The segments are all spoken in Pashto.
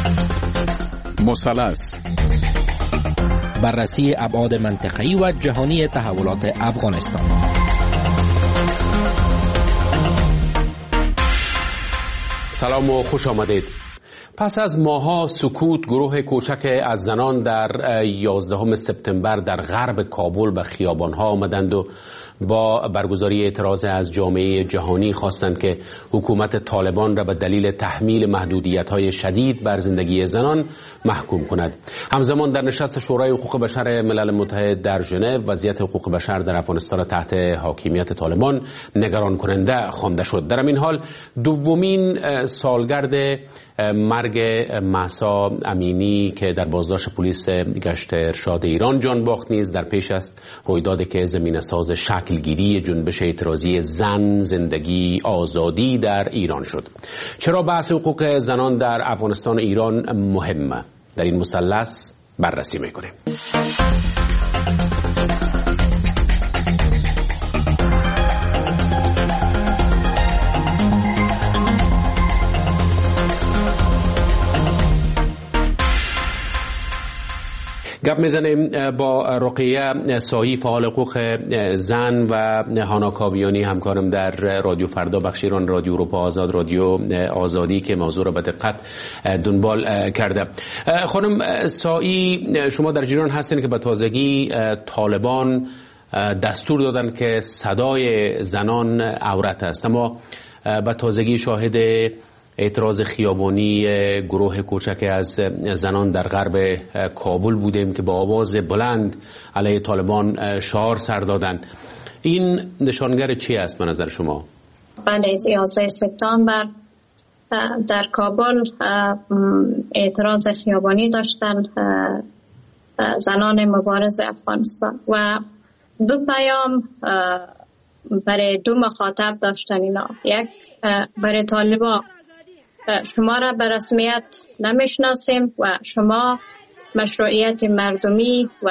مثلث. بررسی ابعاد منطقه‌ای و جهانی تحولات افغانستان. سلام و خوش آمدید. پس از ماه‌ها سکوت، گروه کوچک از زنان در 11 سپتامبر در غرب کابل به خیابان‌ها آمدند و با برگزاری اعتراض از جامعه جهانی خواستند که حکومت طالبان را به دلیل تحمیل محدودیت‌های شدید بر زندگی زنان محکوم کند. همزمان در نشست شورای حقوق بشر ملل متحد در ژنو وضعیت حقوق بشر در افغانستان تحت حاکمیت طالبان نگران کننده خوانده شد. در این حال دومین سالگرد مرگ مهسا امینی که در بازداشت پلیس گشت ارشاد ایران جان باخت نیز در پیش است، رویدادی که زمینه ساز شکلگیری جنبش اعتراضی زن، زندگی، آزادی در ایران شد. چرا بحث حقوق زنان در افغانستان و ایران مهمه؟ در این مثلث بررسی میکنیم. گپ میزنیم با رقیه سایی، فعال حقوق زن، و هانا کاویانی همکارم در رادیو فردا، بخش ایران، رادیو اروپا آزاد، رادیو آزادی که موضوع را به دقت دنبال کرده. خانم سایی، شما در جریان هستین که به تازگی طالبان دستور دادن که صدای زنان عورت است، اما به تازگی شاهد اعتراض خیابانی گروه کوچک از زنان در غرب کابل بودیم که با آواز بلند علیه طالبان شعار سر دادند. این نشانگر چی است به نظر شما؟ بله، 11 سپتامبر در کابل اعتراض خیابانی داشتن زنان مبارز افغانستان و دو پیام برای دو مخاطب داشتن اینا. یک، برای طالبان شما را به رسمیت نمیشناسیم و شما مشروعیت مردمی و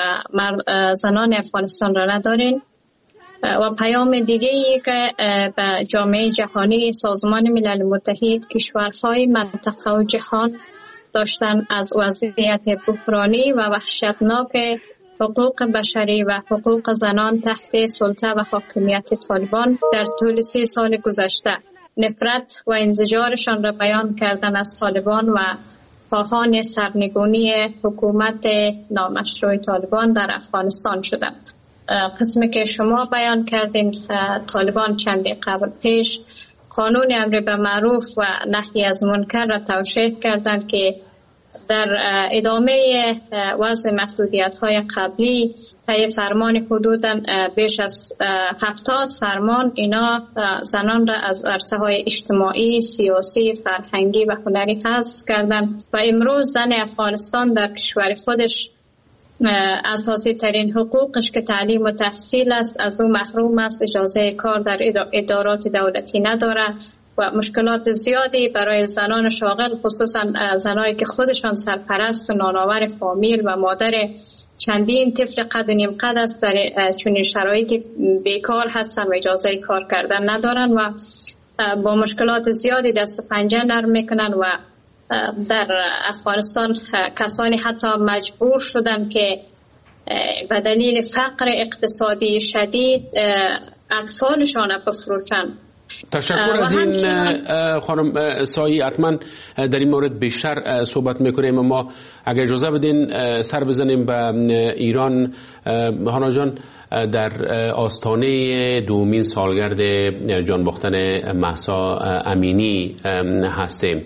زنان افغانستان را ندارین. و پیام دیگه ای که به جامعه جهانی، سازمان ملل متحد، کشورهای منطقه و جهان داشتن از وضعیت بحرانی و وحشتناک حقوق بشری و حقوق زنان تحت سلطه و حاکمیت طالبان در طول 3 سال گذشته. نفرت و انزجارشان را بیان کردن از طالبان و خواهان سرنگونی حکومت نامشروع طالبان در افغانستان شدند. قسمی که شما بیان کردین، طالبان چندی قبل پیش قانون امر به معروف و نهی از منکر را توشیح کردند که در ادامه وضع محدودیت‌های قبلی طی فرمان حدوداً بیش از 70 فرمان اینا زنان را از عرصه‌های اجتماعی، سیاسی، فرهنگی و هنری حذف کردند و امروز زن افغانستان در کشور خودش اساسی ترین حقوقش که تعلیم و تحصیل است از او محروم است، اجازه کار در ادارات دولتی نداره و مشکلات زیادی برای زنان شاغل، خصوصا زنایی که خودشان سرپرست و نانآور فامیل و مادر چندین طفل قد و نیم قد است، در چنین شرایطی بیکار هستن و اجازه کار کردن ندارن و با مشکلات زیادی دست و پنجه نرم میکنن و در افغانستان کسانی حتی مجبور شدن که به دلیل فقر اقتصادی شدید اطفالشان بفروشن. تشکر از این خانم سایی. حتما در این مورد بیشتر صحبت میکنیم، اما اگر اجازه بدین سر بزنیم به ایران. هانا جان، در آستانه دومین سالگرد جان باختن مهسا امینی هستیم.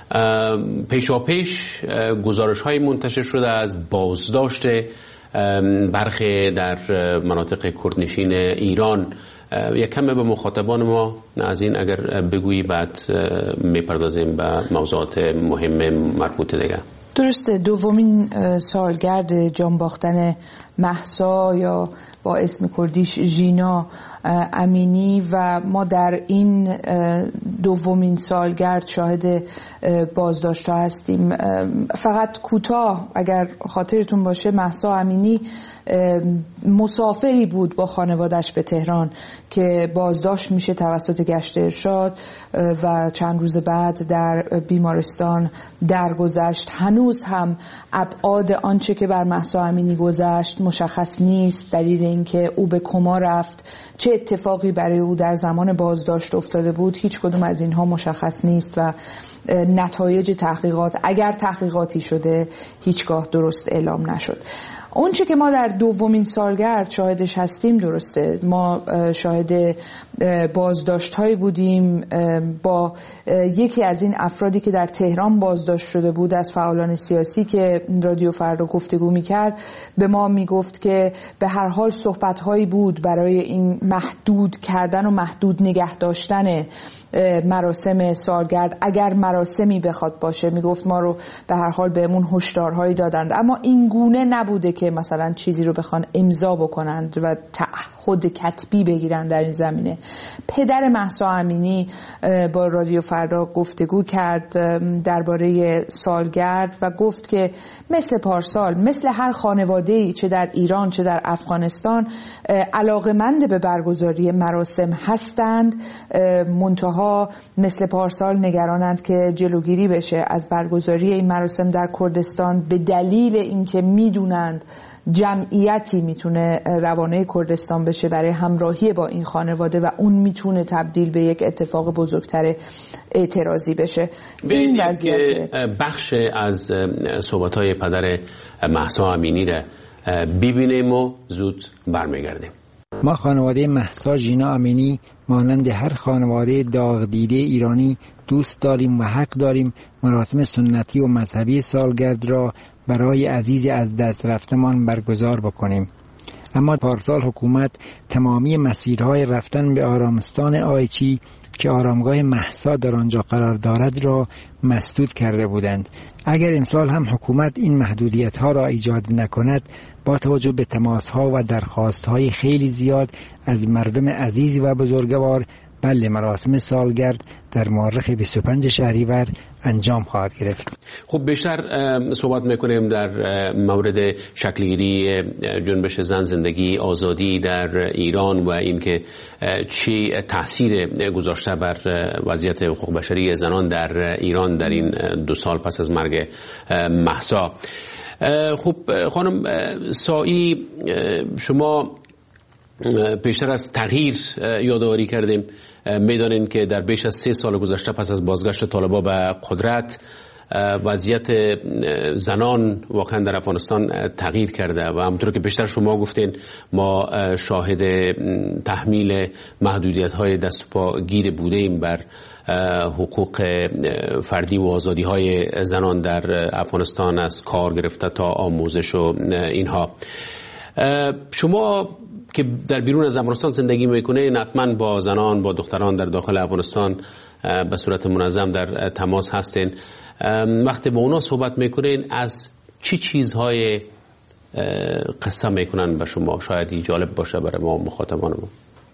پیشاپیش گزارش های منتشر شده از بازداشت برخی در مناطق کردنشین ایران. یک کمی به مخاطبان ما از این اگر بگویی، بعد میپردازیم به موضوعات مهم مربوط دیگه. درسته، دومین سالگرد جان باختن مهسا یا با اسم کردیش ژینا امینی و ما در این دومین سالگرد شاهد بازداشت‌ها هستیم. فقط کوتاه اگر خاطرتون باشه، مهسا امینی مسافری بود با خانوادش به تهران که بازداشت میشه توسط گشت ارشاد و چند روز بعد در بیمارستان درگذشت. هنوز هم ابعاد آنچه که بر مهسا امینی گذشت مشخص نیست. دلیل اینکه او به کما رفت، چه اتفاقی برای او در زمان بازداشت افتاده بود، هیچ کدوم از اینها مشخص نیست و نتایج تحقیقات، اگر تحقیقاتی شده، هیچگاه درست اعلام نشد. اون چه که ما در دومین سالگرد شاهدش هستیم درسته. ما شاهد بازداشت هایی بودیم با یکی از این افرادی که در تهران بازداشت شده بود از فعالان سیاسی که رادیو فردا گفتگو میکرد، به ما میگفت که به هر حال صحبت هایی بود برای این محدود کردن و محدود نگه داشتن مراسم سالگرد. اگر مراسمی بخواد باشه، میگفت ما رو به هر حال بهمون هشدارهایی دادند، اما این گونه نبوده که مثلا چیزی رو بخوان امضا بکنند و تعهد کتبی بگیرن در این زمینه. پدر مهسا امینی با رادیو فردا گفتگو کرد درباره سالگرد و گفت که مثل پارسال، مثل هر خانواده‌ای چه در ایران چه در افغانستان علاقه‌مند به برگزاری مراسم هستند، منتها مثل پارسال نگرانند که جلوگیری بشه از برگزاری این مراسم در کردستان به دلیل اینکه میدونند جمعیتی میتونه روانه کردستان بشه برای همراهی با این خانواده و اون میتونه تبدیل به یک اتفاق بزرگتر اعتراضی بشه. این وضعیت بخش از صحبت‌های پدر مهسا امینی را ببینیم و زود برمیگردیم. ما خانواده مهسا ژینا امینی مانند هر خانواده داغ‌دیده ایرانی دوست داریم و حق داریم مراسم سنتی و مذهبی سالگرد را برای عزیز از دست رفتمان برگزار بکنیم. اما پارسال حکومت تمامی مسیرهای رفتن به آرامستان آیچی که آرامگاه مهسا در آنجا قرار دارد را مسدود کرده بودند. اگر امسال هم حکومت این محدودیت‌ها را ایجاد نکند، با توجه به تماس‌ها و درخواست‌های خیلی زیاد از مردم عزیز و بزرگوار، بله مراسم سالگرد در مورخ 25 شهریور انجام خواهد گرفت. خب بیشتر صحبت میکنیم در مورد شکلگیری جنبش زن، زندگی، آزادی در ایران و اینکه چه تاثیر گذاشته بر وضعیت حقوق بشری زنان در ایران در این 2 سال پس از مرگ مهسا. خب خانم سایی، شما پیشتر از تغییر یادآوری کردیم. میدانین که در بیش از 3 سال گذشته پس از بازگشت طالبان به قدرت وضعیت زنان واقعا در افغانستان تغییر کرده و همونطور که بیشتر شما گفتین ما شاهد تحمیل محدودیت‌های دست و پا گیر بودیم بر حقوق فردی و آزادی‌های زنان در افغانستان، از کار گرفته تا آموزش و اینها. شما که در بیرون از افغانستان زندگی میکنه حتما با زنان، با دختران در داخل افغانستان به صورت منظم در تماس هستین. وقتی با اونا صحبت میکنین از چی چیزهای قصه میکنن به شما؟ شاید جالب باشه برای ما مخاطبان ما.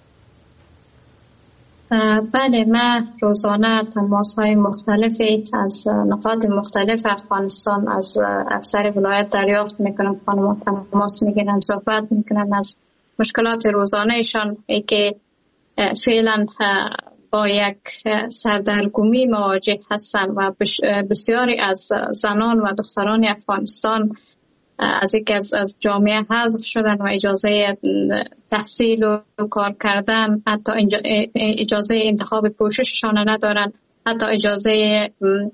بله، من روزانه تماس‌های مختلفی از نقاط مختلف افغانستان از اکثر ولایت دریافت میکنم. خانم‌ها تماس میگیرن، صحبت میکنن از مشکلات روزانهشان که فعلا با یک سردرگمی مواجه هستند و بسیاری از زنان و دختران افغانستان از یک از جامعه حذف شدن و اجازه تحصیل و کار کردن، حتی اجازه انتخاب پوشششان ندارن، حتی اجازه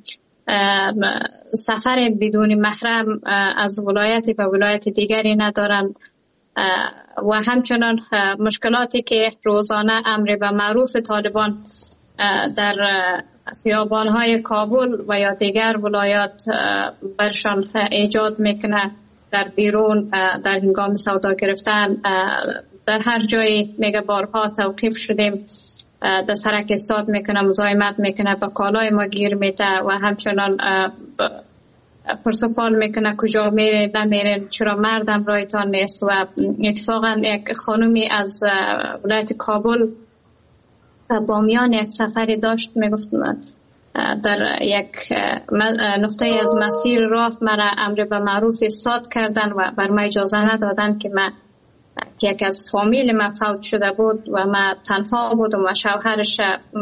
سفر بدون محرم از ولایتی به ولایت دیگری ندارن و همچنان مشکلاتی که روزانه امر به معروف طالبان در خیابان‌های کابل و یا دیگر ولایات برشان ایجاد میکنه، در بیرون در هنگام سودا گرفتن در هر جایی میگه بارها توقیف شدیم، دست حرکت میکنه، مزاحمت میکنه، به کالای ما گیر میده و همچنان پرسپال میکنه کجا میره نمیره، چرا مردم رایتان نیست. و اتفاقا یک خانومی از ولایت کابل بامیان یک سفری داشت، میگفت در یک نقطه از مسیر راه مرا امر به معروف ایستاد کردن و بر من اجازه ندادن که من که یکی از فامیل من فوت شده بود و من تنها بودم و شوهرش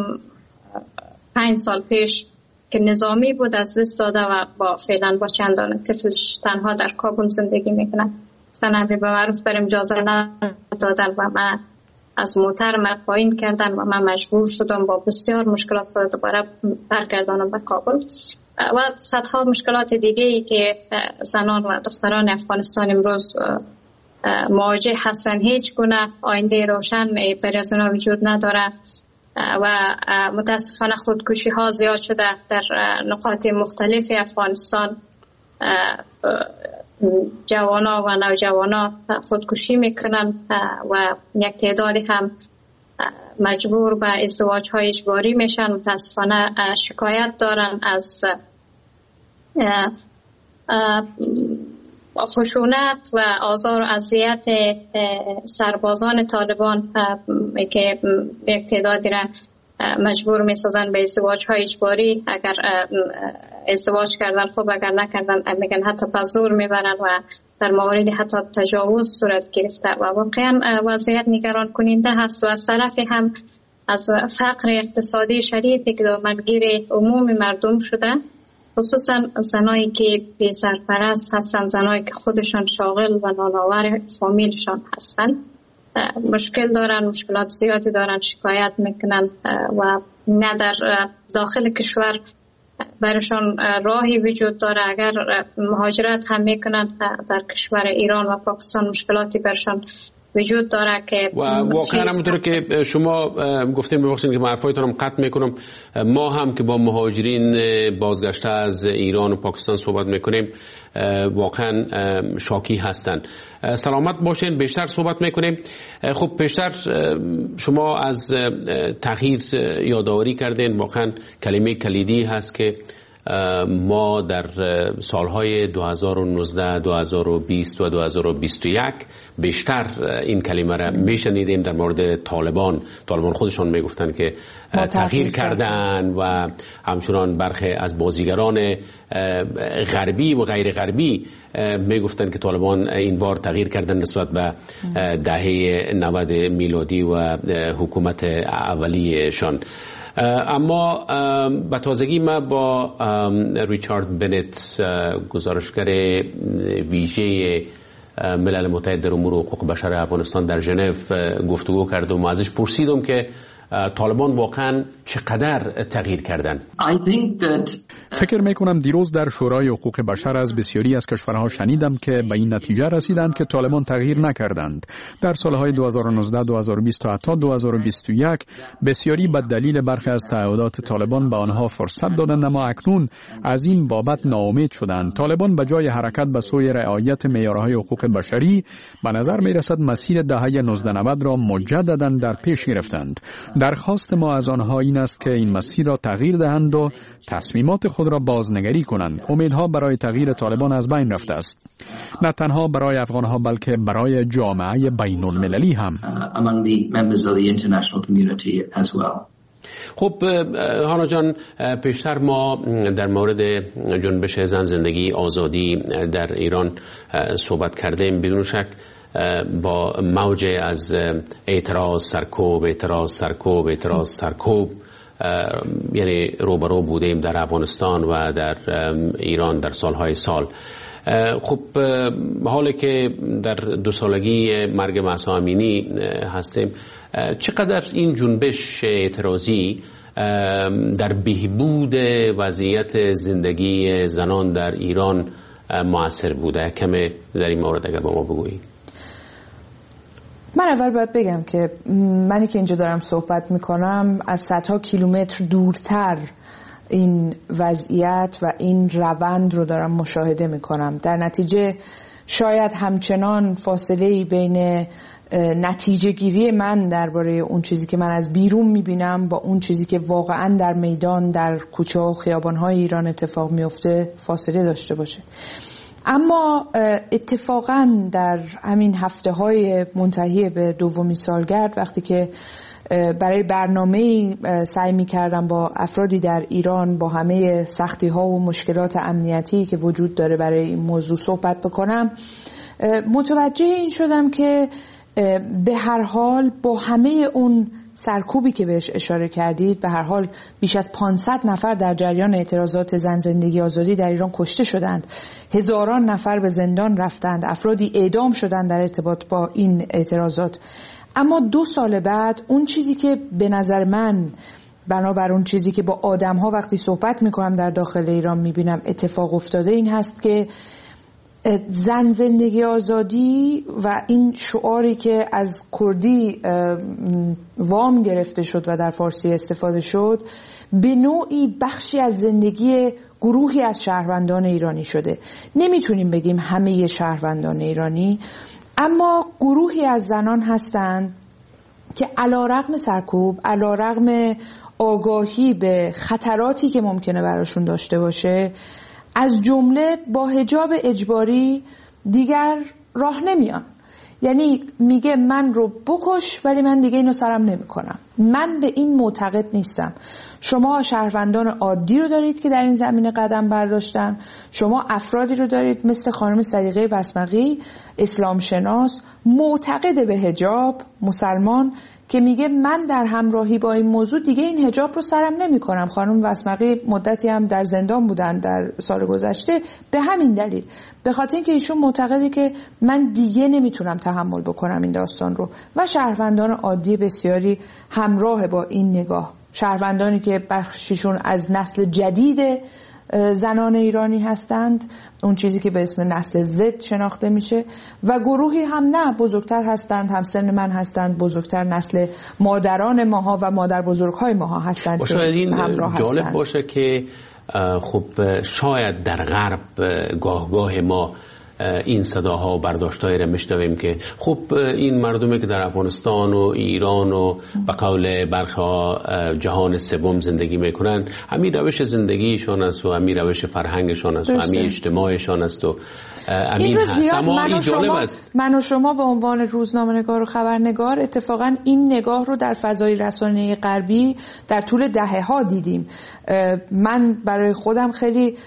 5 سال پیش که نظامی بود از دست داده و فعلا با چندان طفلش تنها در کابل زندگی میکنه. امر به معروف برام اجازه ندادن و من از موتر من پایین کردن و من مجبور شدم با بسیار مشکلات دوباره برگردانم به کابل و صدها مشکلات دیگه ای که زنان و دختران افغانستان امروز مواجه هستن. هیچ گونه آینده روشن برای از اونا وجود نداره و متاسفانه خودکشی ها زیاد شده در نقاط مختلف افغانستان. جوانا و نوجوانا خودکشی میکنن و یک تعدادی هم مجبور به ازدواج های اجباری میشن. متاسفانه شکایت دارن از خشونت و آزار و اذیت سربازان طالبان که یک تعدادی را مجبور میسازن به ازدواج های اجباری. اگر ازدواج کردن خوب، اگر نکردن میگن حتی به زور میبرن و در موارد حتی تجاوز صورت گرفته و واقعا وضعیت نگران کننده هست و از طرفی هم از فقر اقتصادی شدیدی که دامنگیر عموم مردم شده، خصوصا زنایی که بی سرپرست هستن، زنایی که خودشان شاغل و نانآور فامیلشان هستن، مشکل دارن، مشکلات زیادی دارن، شکایت میکنن و نه در داخل کشور برشان راهی وجود داره. اگر مهاجرت هم میکنن در کشور ایران و پاکستان مشکلاتی برشان وجود داره که و واقعا همونطور که شما گفتین، ببخشید که حرفایتون هم قطع میکنم، ما هم که با مهاجرین بازگشته از ایران و پاکستان صحبت میکنیم واقعا شاکی هستن. سلامت باشین، بیشتر صحبت میکنیم. خب بیشتر شما از تغییر یادآوری کردین، واقعا کلمه کلیدی هست که ما در سالهای 2019 2020 و 2021 بیشتر این کلمه را میشنیدیم در مورد طالبان خودشان میگفتن که تغییر کردن و همچنان برخی از بازیگران غربی و غیر غربی میگفتن که طالبان این بار تغییر کردن نسبت به دهه 90 میلادی و حکومت اولیشان. اما به تازگی ما با ریچارد بنت، گزارشگر ویژه ملل متحد در امور حقوق بشر افغانستان در ژنو گفتگو کردم و ازش پرسیدم که طالبان واقعا چقدر تغییر کردن. فکر میکنم دیروز در شورای حقوق بشر از بسیاری از کشورها شنیدم که به این نتیجه رسیدند که طالبان تغییر نکردند. در سالهای 2019 2020 تا حتی 2021 بسیاری به دلیل برخی از تعهدات طالبان به آنها فرصت دادند، اما اکنون از این بابت ناامید شدند. طالبان به جای حرکت به سوی رعایت معیارهای حقوق بشری به نظر میرسد مسیر دهه 1990 را مجددا در پیش گرفتند. درخواست ما از آنها این است که این مسیر را تغییر دهند و تصمیمات خود را بازنگری کنند. امیدها برای تغییر طالبان از بین رفته است، نه تنها برای افغانها بلکه برای جامعه بین المللی هم. خب هانا جان، پیشتر ما در مورد جنبش زن زندگی آزادی در ایران صحبت کردیم. بدون شک با موج از اعتراض سرکوب یعنی روبرو بودیم در افغانستان و در ایران در سالهای سال. خب حالی که در 2 سالگی مرگ مهسا امینی هستیم، چقدر این جنبش اعتراضی در بهبود وضعیت زندگی زنان در ایران مؤثر بوده؟ کمی در این مورد اگر با ما بگویید. من اول باید بگم که منی که اینجا دارم صحبت میکنم از صدها کیلومتر دورتر این وضعیت و این روند رو دارم مشاهده میکنم. در نتیجه شاید همچنان فاصله‌ای بین نتیجه گیری من درباره اون چیزی که من از بیرون میبینم با اون چیزی که واقعا در میدان، در کوچه و خیابان‌های ایران اتفاق میفته فاصله داشته باشه. اما اتفاقا در همین هفته‌های منتهی به 2 سالگرد، وقتی که برای برنامه‌ای سعی می‌کردم با افرادی در ایران با همه سختی‌ها و مشکلات امنیتی که وجود داره برای این موضوع صحبت بکنم، متوجه این شدم که به هر حال با همه اون سرکوبی که بهش اشاره کردید، به هر حال بیش از 500 نفر در جریان اعتراضات زن زندگی آزادی در ایران کشته شدند، هزاران نفر به زندان رفتند، افرادی اعدام شدند در ارتباط با این اعتراضات. اما 2 سال بعد اون چیزی که به نظر من بنابر اون چیزی که با آدم‌ها وقتی صحبت می‌کنم در داخل ایران می‌بینم اتفاق افتاده این هست که زن زندگی آزادی و این شعاری که از کردی وام گرفته شد و در فارسی استفاده شد به نوعی بخشی از زندگی گروهی از شهروندان ایرانی شده. نمیتونیم بگیم همه شهروندان ایرانی، اما گروهی از زنان هستند که علیرغم سرکوب، علیرغم آگاهی به خطراتی که ممکنه براشون داشته باشه، از جمله با حجاب اجباری دیگر راه نمیان. یعنی میگه من رو بکش ولی من دیگه اینو سرم نمی کنم. من به این معتقد نیستم. شما شهروندان عادی رو دارید که در این زمینه قدم برداشتن، شما افرادی رو دارید مثل خانم صدیقه بسمقی، اسلام شناس، معتقد به حجاب، مسلمان، که میگه من در همراهی با این موضوع دیگه این حجاب رو سرم نمی کنم. خانم بسمقی مدتی هم در زندان بودن در سال گذشته به همین دلیل، به خاطر اینکه ایشون معتقده که من دیگه نمیتونم تحمل بکنم این داستان رو. و شهروندان عادی بسیاری همراه با این نگاه، شهروندانی که بخششون از نسل جدید زنان ایرانی هستند، اون چیزی که به اسم نسل زد شناخته میشه، و گروهی هم نه بزرگتر هستند، هم سن من هستند، بزرگتر، نسل مادران ماها و مادر بزرگهای ماها هستند که همراه هستند. جالب باشه که خب شاید در غرب گاه ما این صداها و برداشت‌هایی را میشنویم که خب این مردمی که در افغانستان و ایران و به قول برخی‌ها جهان سوم زندگی میکنن، همین روش زندگیشان است و همین روش فرهنگشان است و همین اجتماعشان است و این هست. اما این جالب است. من و شما به عنوان روزنامه‌نگار و خبرنگار اتفاقا این نگاه رو در فضای رسانه‌ای غربی در طول دهه‌ها دیدیم. من برای خودم خیلی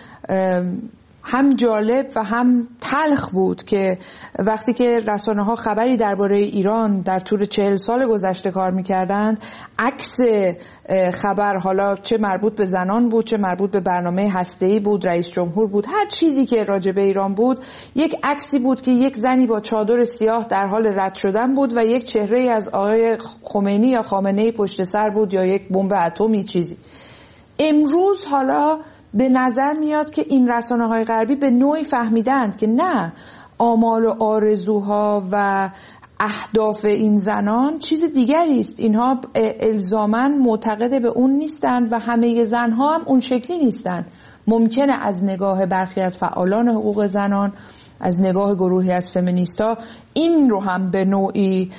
هم جالب و هم تلخ بود که وقتی که رسانه‌ها خبری درباره ایران در طول 40 سال گذشته کار می‌کردند، عکس خبر، حالا چه مربوط به زنان بود، چه مربوط به برنامه هسته‌ای بود، رئیس جمهور بود، هر چیزی که راجع به ایران بود، یک عکسی بود که یک زنی با چادر سیاه در حال رد شدن بود و یک چهره‌ای از آقای خمینی یا خامنه‌ای پشت سر بود یا یک بمب اتمی چیزی. امروز حالا به نظر میاد که این رسانه‌های غربی به نوعی فهمیدند که نه، آمال و آرزوها و اهداف این زنان چیز دیگری است. اینها الزاماً معتقد به اون نیستند و همه زنها هم اون شکلی نیستند. ممکنه از نگاه برخی از فعالان حقوق زنان، از نگاه گروهی از فمینیستا، این رو هم به نوعی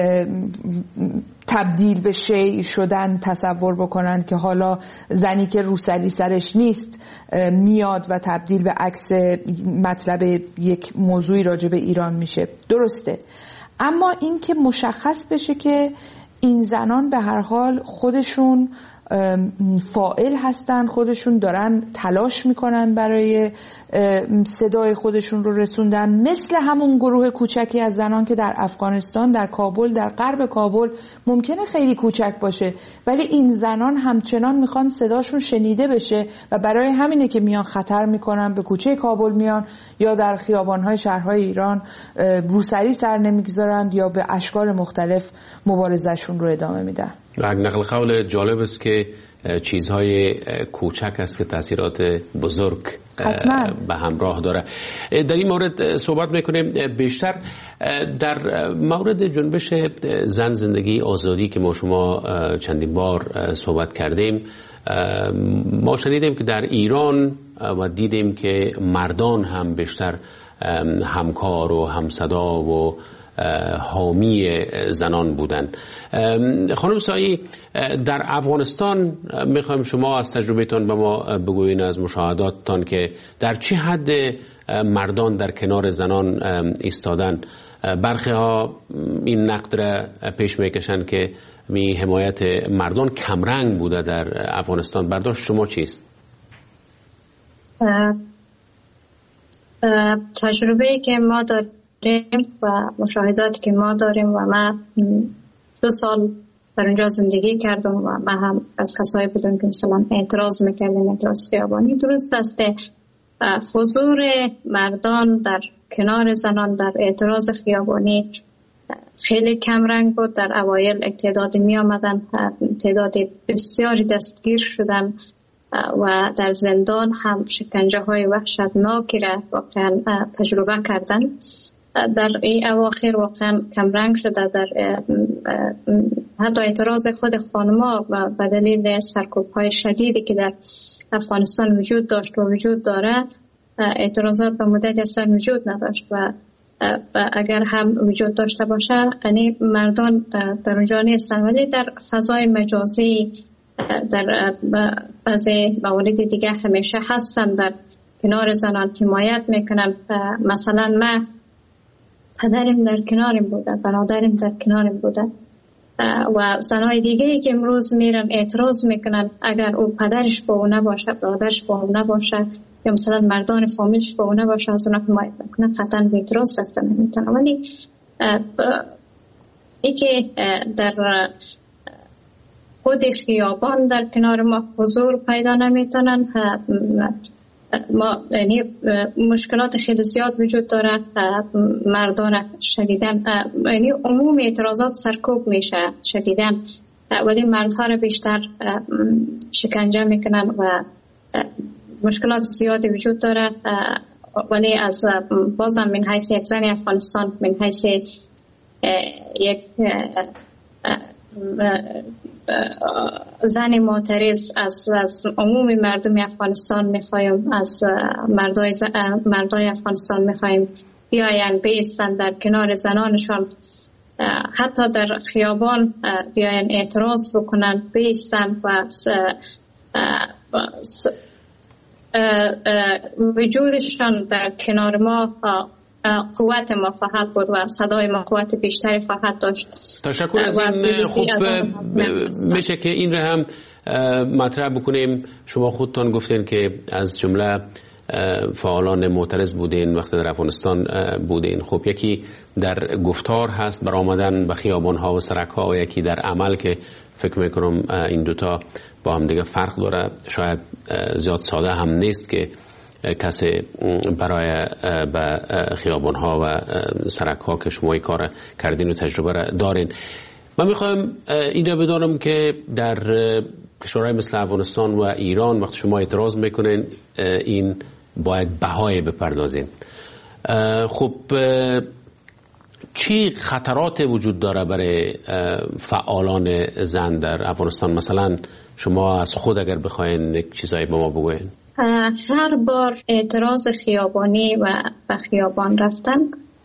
تبدیل به شیء شدن تصور بکنن که حالا زنی که روسری سرش نیست میاد و تبدیل به عکس مطلب یک موضوعی راجع به ایران میشه. درسته، اما این که مشخص بشه که این زنان به هر حال خودشون فاعل هستن، خودشون دارن تلاش میکنن برای صدای خودشون رو رسوندن، مثل همون گروه کوچکی از زنان که در افغانستان، در کابل، در غرب کابل ممکنه خیلی کوچک باشه، ولی این زنان همچنان میخوان صداشون شنیده بشه و برای همینه که میان خطر میکنن، به کوچه کابل میان یا در خیابانهای شهرهای ایران روسری سر نمیگذارند یا به اشکال مختلف مبارزهشون رو ادامه میدن. نقل قول جالب است که چیزهای کوچک است که تاثیرات بزرگ به همراه داره. در این مورد صحبت میکنیم بیشتر در مورد جنبش زن زندگی آزادی که ما شما چندین بار صحبت کردیم. ما شنیدیم که در ایران و دیدیم که مردان هم بیشتر همکار و همصدا و حامی زنان بودند. خانم سایی، در افغانستان میخوایم شما از تجربهتان به ما بگوین، از مشاهداتتان، که در چه حد مردان در کنار زنان ایستادن. برخی ها این نقد را پیش میکشن که حمایت مردان کمرنگ بوده در افغانستان. برداشت شما چیست؟ تجربه‌ای که ما داریم و مشاهداتی که ما داریم و ما 2 سال در اونجا زندگی کردم و ما هم از کسایی بودیم که مثلا اعتراض میکردیم، اعتراض خیابانی. درست است حضور مردان در کنار زنان در اعتراض خیابانی خیلی کم رنگ بود. در اوایل تعدادی می آمدن، تعداد بسیاری دستگیر شدن و در زندان هم شکنجه های وحشتناکی را واقعا تجربه کردن. در این اواخر واقعا کم رنگ شده. در حتی اعتراض خود خانما و به دلیل سرکوب های شدیدی که در افغانستان وجود داشت و وجود داره، اعتراضات به مدت اصلا وجود نداشت و اگر هم وجود داشته باشه یعنی مردان در اونجا نیستن، ولی در فضای مجازی در بعضی موارد دیگه همیشه هستن، در کنار زنان حمایت میکنن. مثلا من پدرم در کنارم بوده، برادرم در کنارم بوده و زنای دیگه که امروز میرن اعتراض میکنن اگر او پدرش با او نباشه، برادرش با او نباشه یا مثلا مردان فامیلش با او نباشه از اونا حمایت میکنن، قطعا به اعتراض رفته نمیتونن. ولی ای که در خود خیابان در کنار ما حضور پیدا نمیتونن، ما یعنی مشکلات خیلی زیاد وجود داره. مردان شدیدن یعنی عموم اعتراضات سرکوب میشه شدیدن، ولی مردها رو بیشتر شکنجه میکنن و مشکلات زیادی وجود داره. ولی از بازم من حیث یک زن افغانستان، من حیث یک زن معترض از عموم مردم افغانستان میخوایم، از مردای افغانستان میخوایم بیاین بیستن در کنار زنانشان، حتی در خیابان بیاین اعتراض بکنن، بیستن و وجودشان در کنار ما قوت ما خواهد بود و صدای ما قوت بیشتری خواهد داشت. تشکر از این. خوب میشه که این رو هم مطرح بکنیم. شما خودتان گفتین که از جمله فعالان معترض بودین وقتی در افغانستان بودین. خب یکی در گفتار هست بر آمدن به خیابان ها و سرک ها و یکی در عمل که فکر میکنم این دوتا با هم دیگه فرق داره. شاید زیاد ساده هم نیست که کسی برای به خیابان ها و سرک ها که شما این کار کردین و تجربه را دارین. من میخوایم این را بدانم که در کشورهای مثل افغانستان و ایران وقتی شما اعتراض میکنین این باید بهای بپردازین. خب چی خطرات وجود داره برای فعالان زن در افغانستان؟ مثلا شما از خود اگر بخواین یک چیزایی به ما بگوین. هر بار اعتراض خیابانی و به خیابان رفتن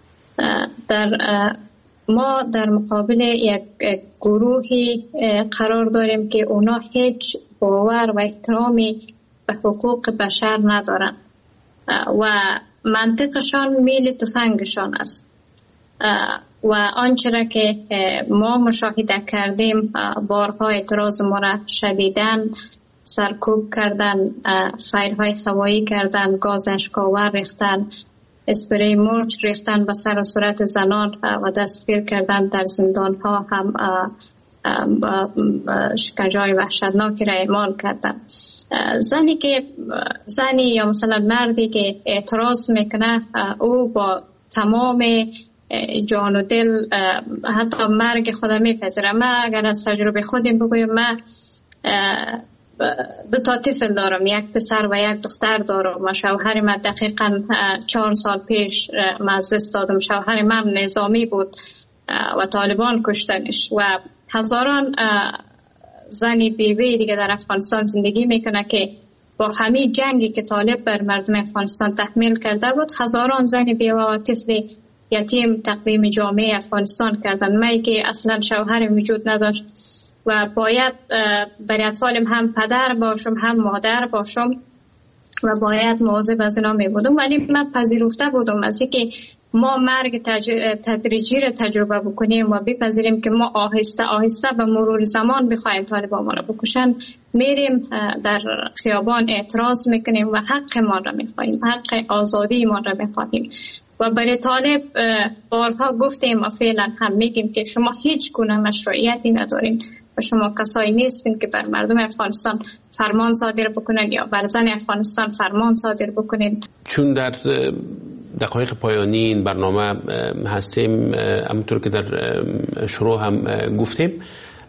ما در مقابل یک گروهی قرار داریم که اونا هیچ باور و احترامی به حقوق بشر ندارن و منطقشان میل تفنگشان است و آنچه را که ما مشاهده کردیم بارها اعتراض ما را شدیداً سرکوب کردن، فایرهای هوایی کردن، گاز اشک‌آور ریختن، اسپری مرچ ریختن به سر و صورت زنان و دستگیر کردن. در زندان‌ها هم شکنجه‌های وحشتناکی را اعمال کردن. زنی یا مثلا مردی که اعتراض میکنه او با تمام جان و دل حتی مرگ خود میپذیره. من اگر از تجربه خودم بگویم، من 2 تا طفل دارم، یک پسر و یک دختر دارم و شوهر من دقیقاً 4 سال پیش از دست دادم. شوهر من نظامی بود و طالبان کشتنش و هزاران زنی بیوی دیگه در افغانستان زندگی میکنه که با همین جنگی که طالب بر مردم افغانستان تحمیل کرده بود هزاران زن بیوه و طفل یتیم تقدیم جامعه افغانستان کردن. من که اصلا شوهر وجود نداشت و باید برای اطفالم هم پدر باشم هم مادر باشم و باید مواظب از اینا می بودم، ولی من پذیرفته بودم از اینکه ما مرگ تدریجی را تجربه بکنیم و بپذیریم که ما آهسته آهسته به مرور زمان بخوایم طالبان ما را بکشن، میریم در خیابان اعتراض میکنیم و حق ما را میخواهیم، حق آزادی ما را میخواهیم. و برای طالب بارها گفتیم و فعلا هم میگیم که شما هیچ گونه مشروعیتی ندارین و شما کسایی نیستین که بر مردم افغانستان فرمان صادر بکنن یا بر زن افغانستان فرمان صادر بکنین. چون در دقایق پایانی این برنامه هستیم، همونطور که در شروع هم گفتیم،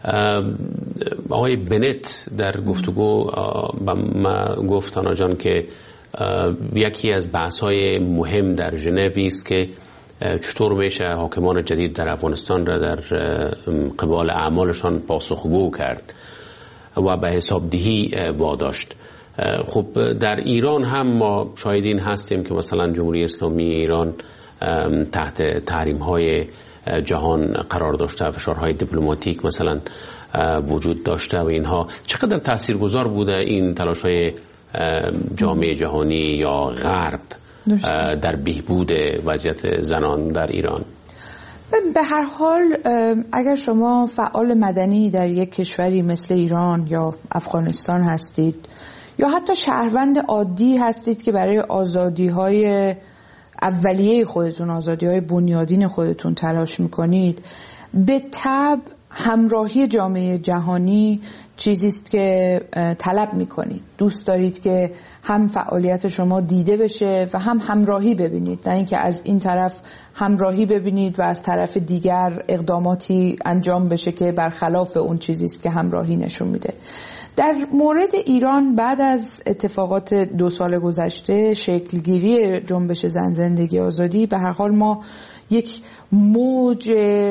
آقای بنت در گفتگو با ما گفت آنا جان که یکی از بحث‌های مهم در ژنو است که چطور میشه حاکمان جدید در افغانستان را در قبال اعمالشان پاسخگو کرد و به حسابدهی واداشت. خب در ایران هم ما شاهدین هستیم که مثلا جمهوری اسلامی ایران تحت تحریم‌های جهان قرار داشته، فشارهای دیپلماتیک مثلا وجود داشته و اینها چقدر تاثیرگذار بوده این تلاش‌های جامعه جهانی یا غرب در بهبود وضعیت زنان در ایران؟ به هر حال اگر شما فعال مدنی در یک کشوری مثل ایران یا افغانستان هستید یا حتی شهروند عادی هستید که برای آزادی‌های اولیه خودتون، آزادی‌های بنیادین خودتون تلاش می‌کنید، به طبع همراهی جامعه جهانی چیزی است که طلب می‌کنید. دوست دارید که هم فعالیت شما دیده بشه و هم همراهی ببینید، نه اینکه از این طرف همراهی ببینید و از طرف دیگر اقداماتی انجام بشه که برخلاف اون چیزی است که همراهی نشون میده. در مورد ایران بعد از اتفاقات 2 سال گذشته، شکلگیری جنبش زن زندگی آزادی، به هر حال ما یک موج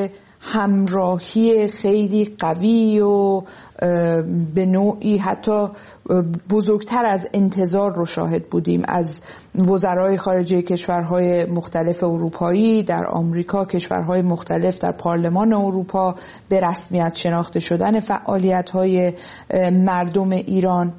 همراهی خیلی قوی و به نوعی حتی بزرگتر از انتظار رو شاهد بودیم از وزرای خارجه کشورهای مختلف اروپایی، در آمریکا، کشورهای مختلف، در پارلمان اروپا به رسمیت شناخته شدن فعالیت‌های مردم ایران.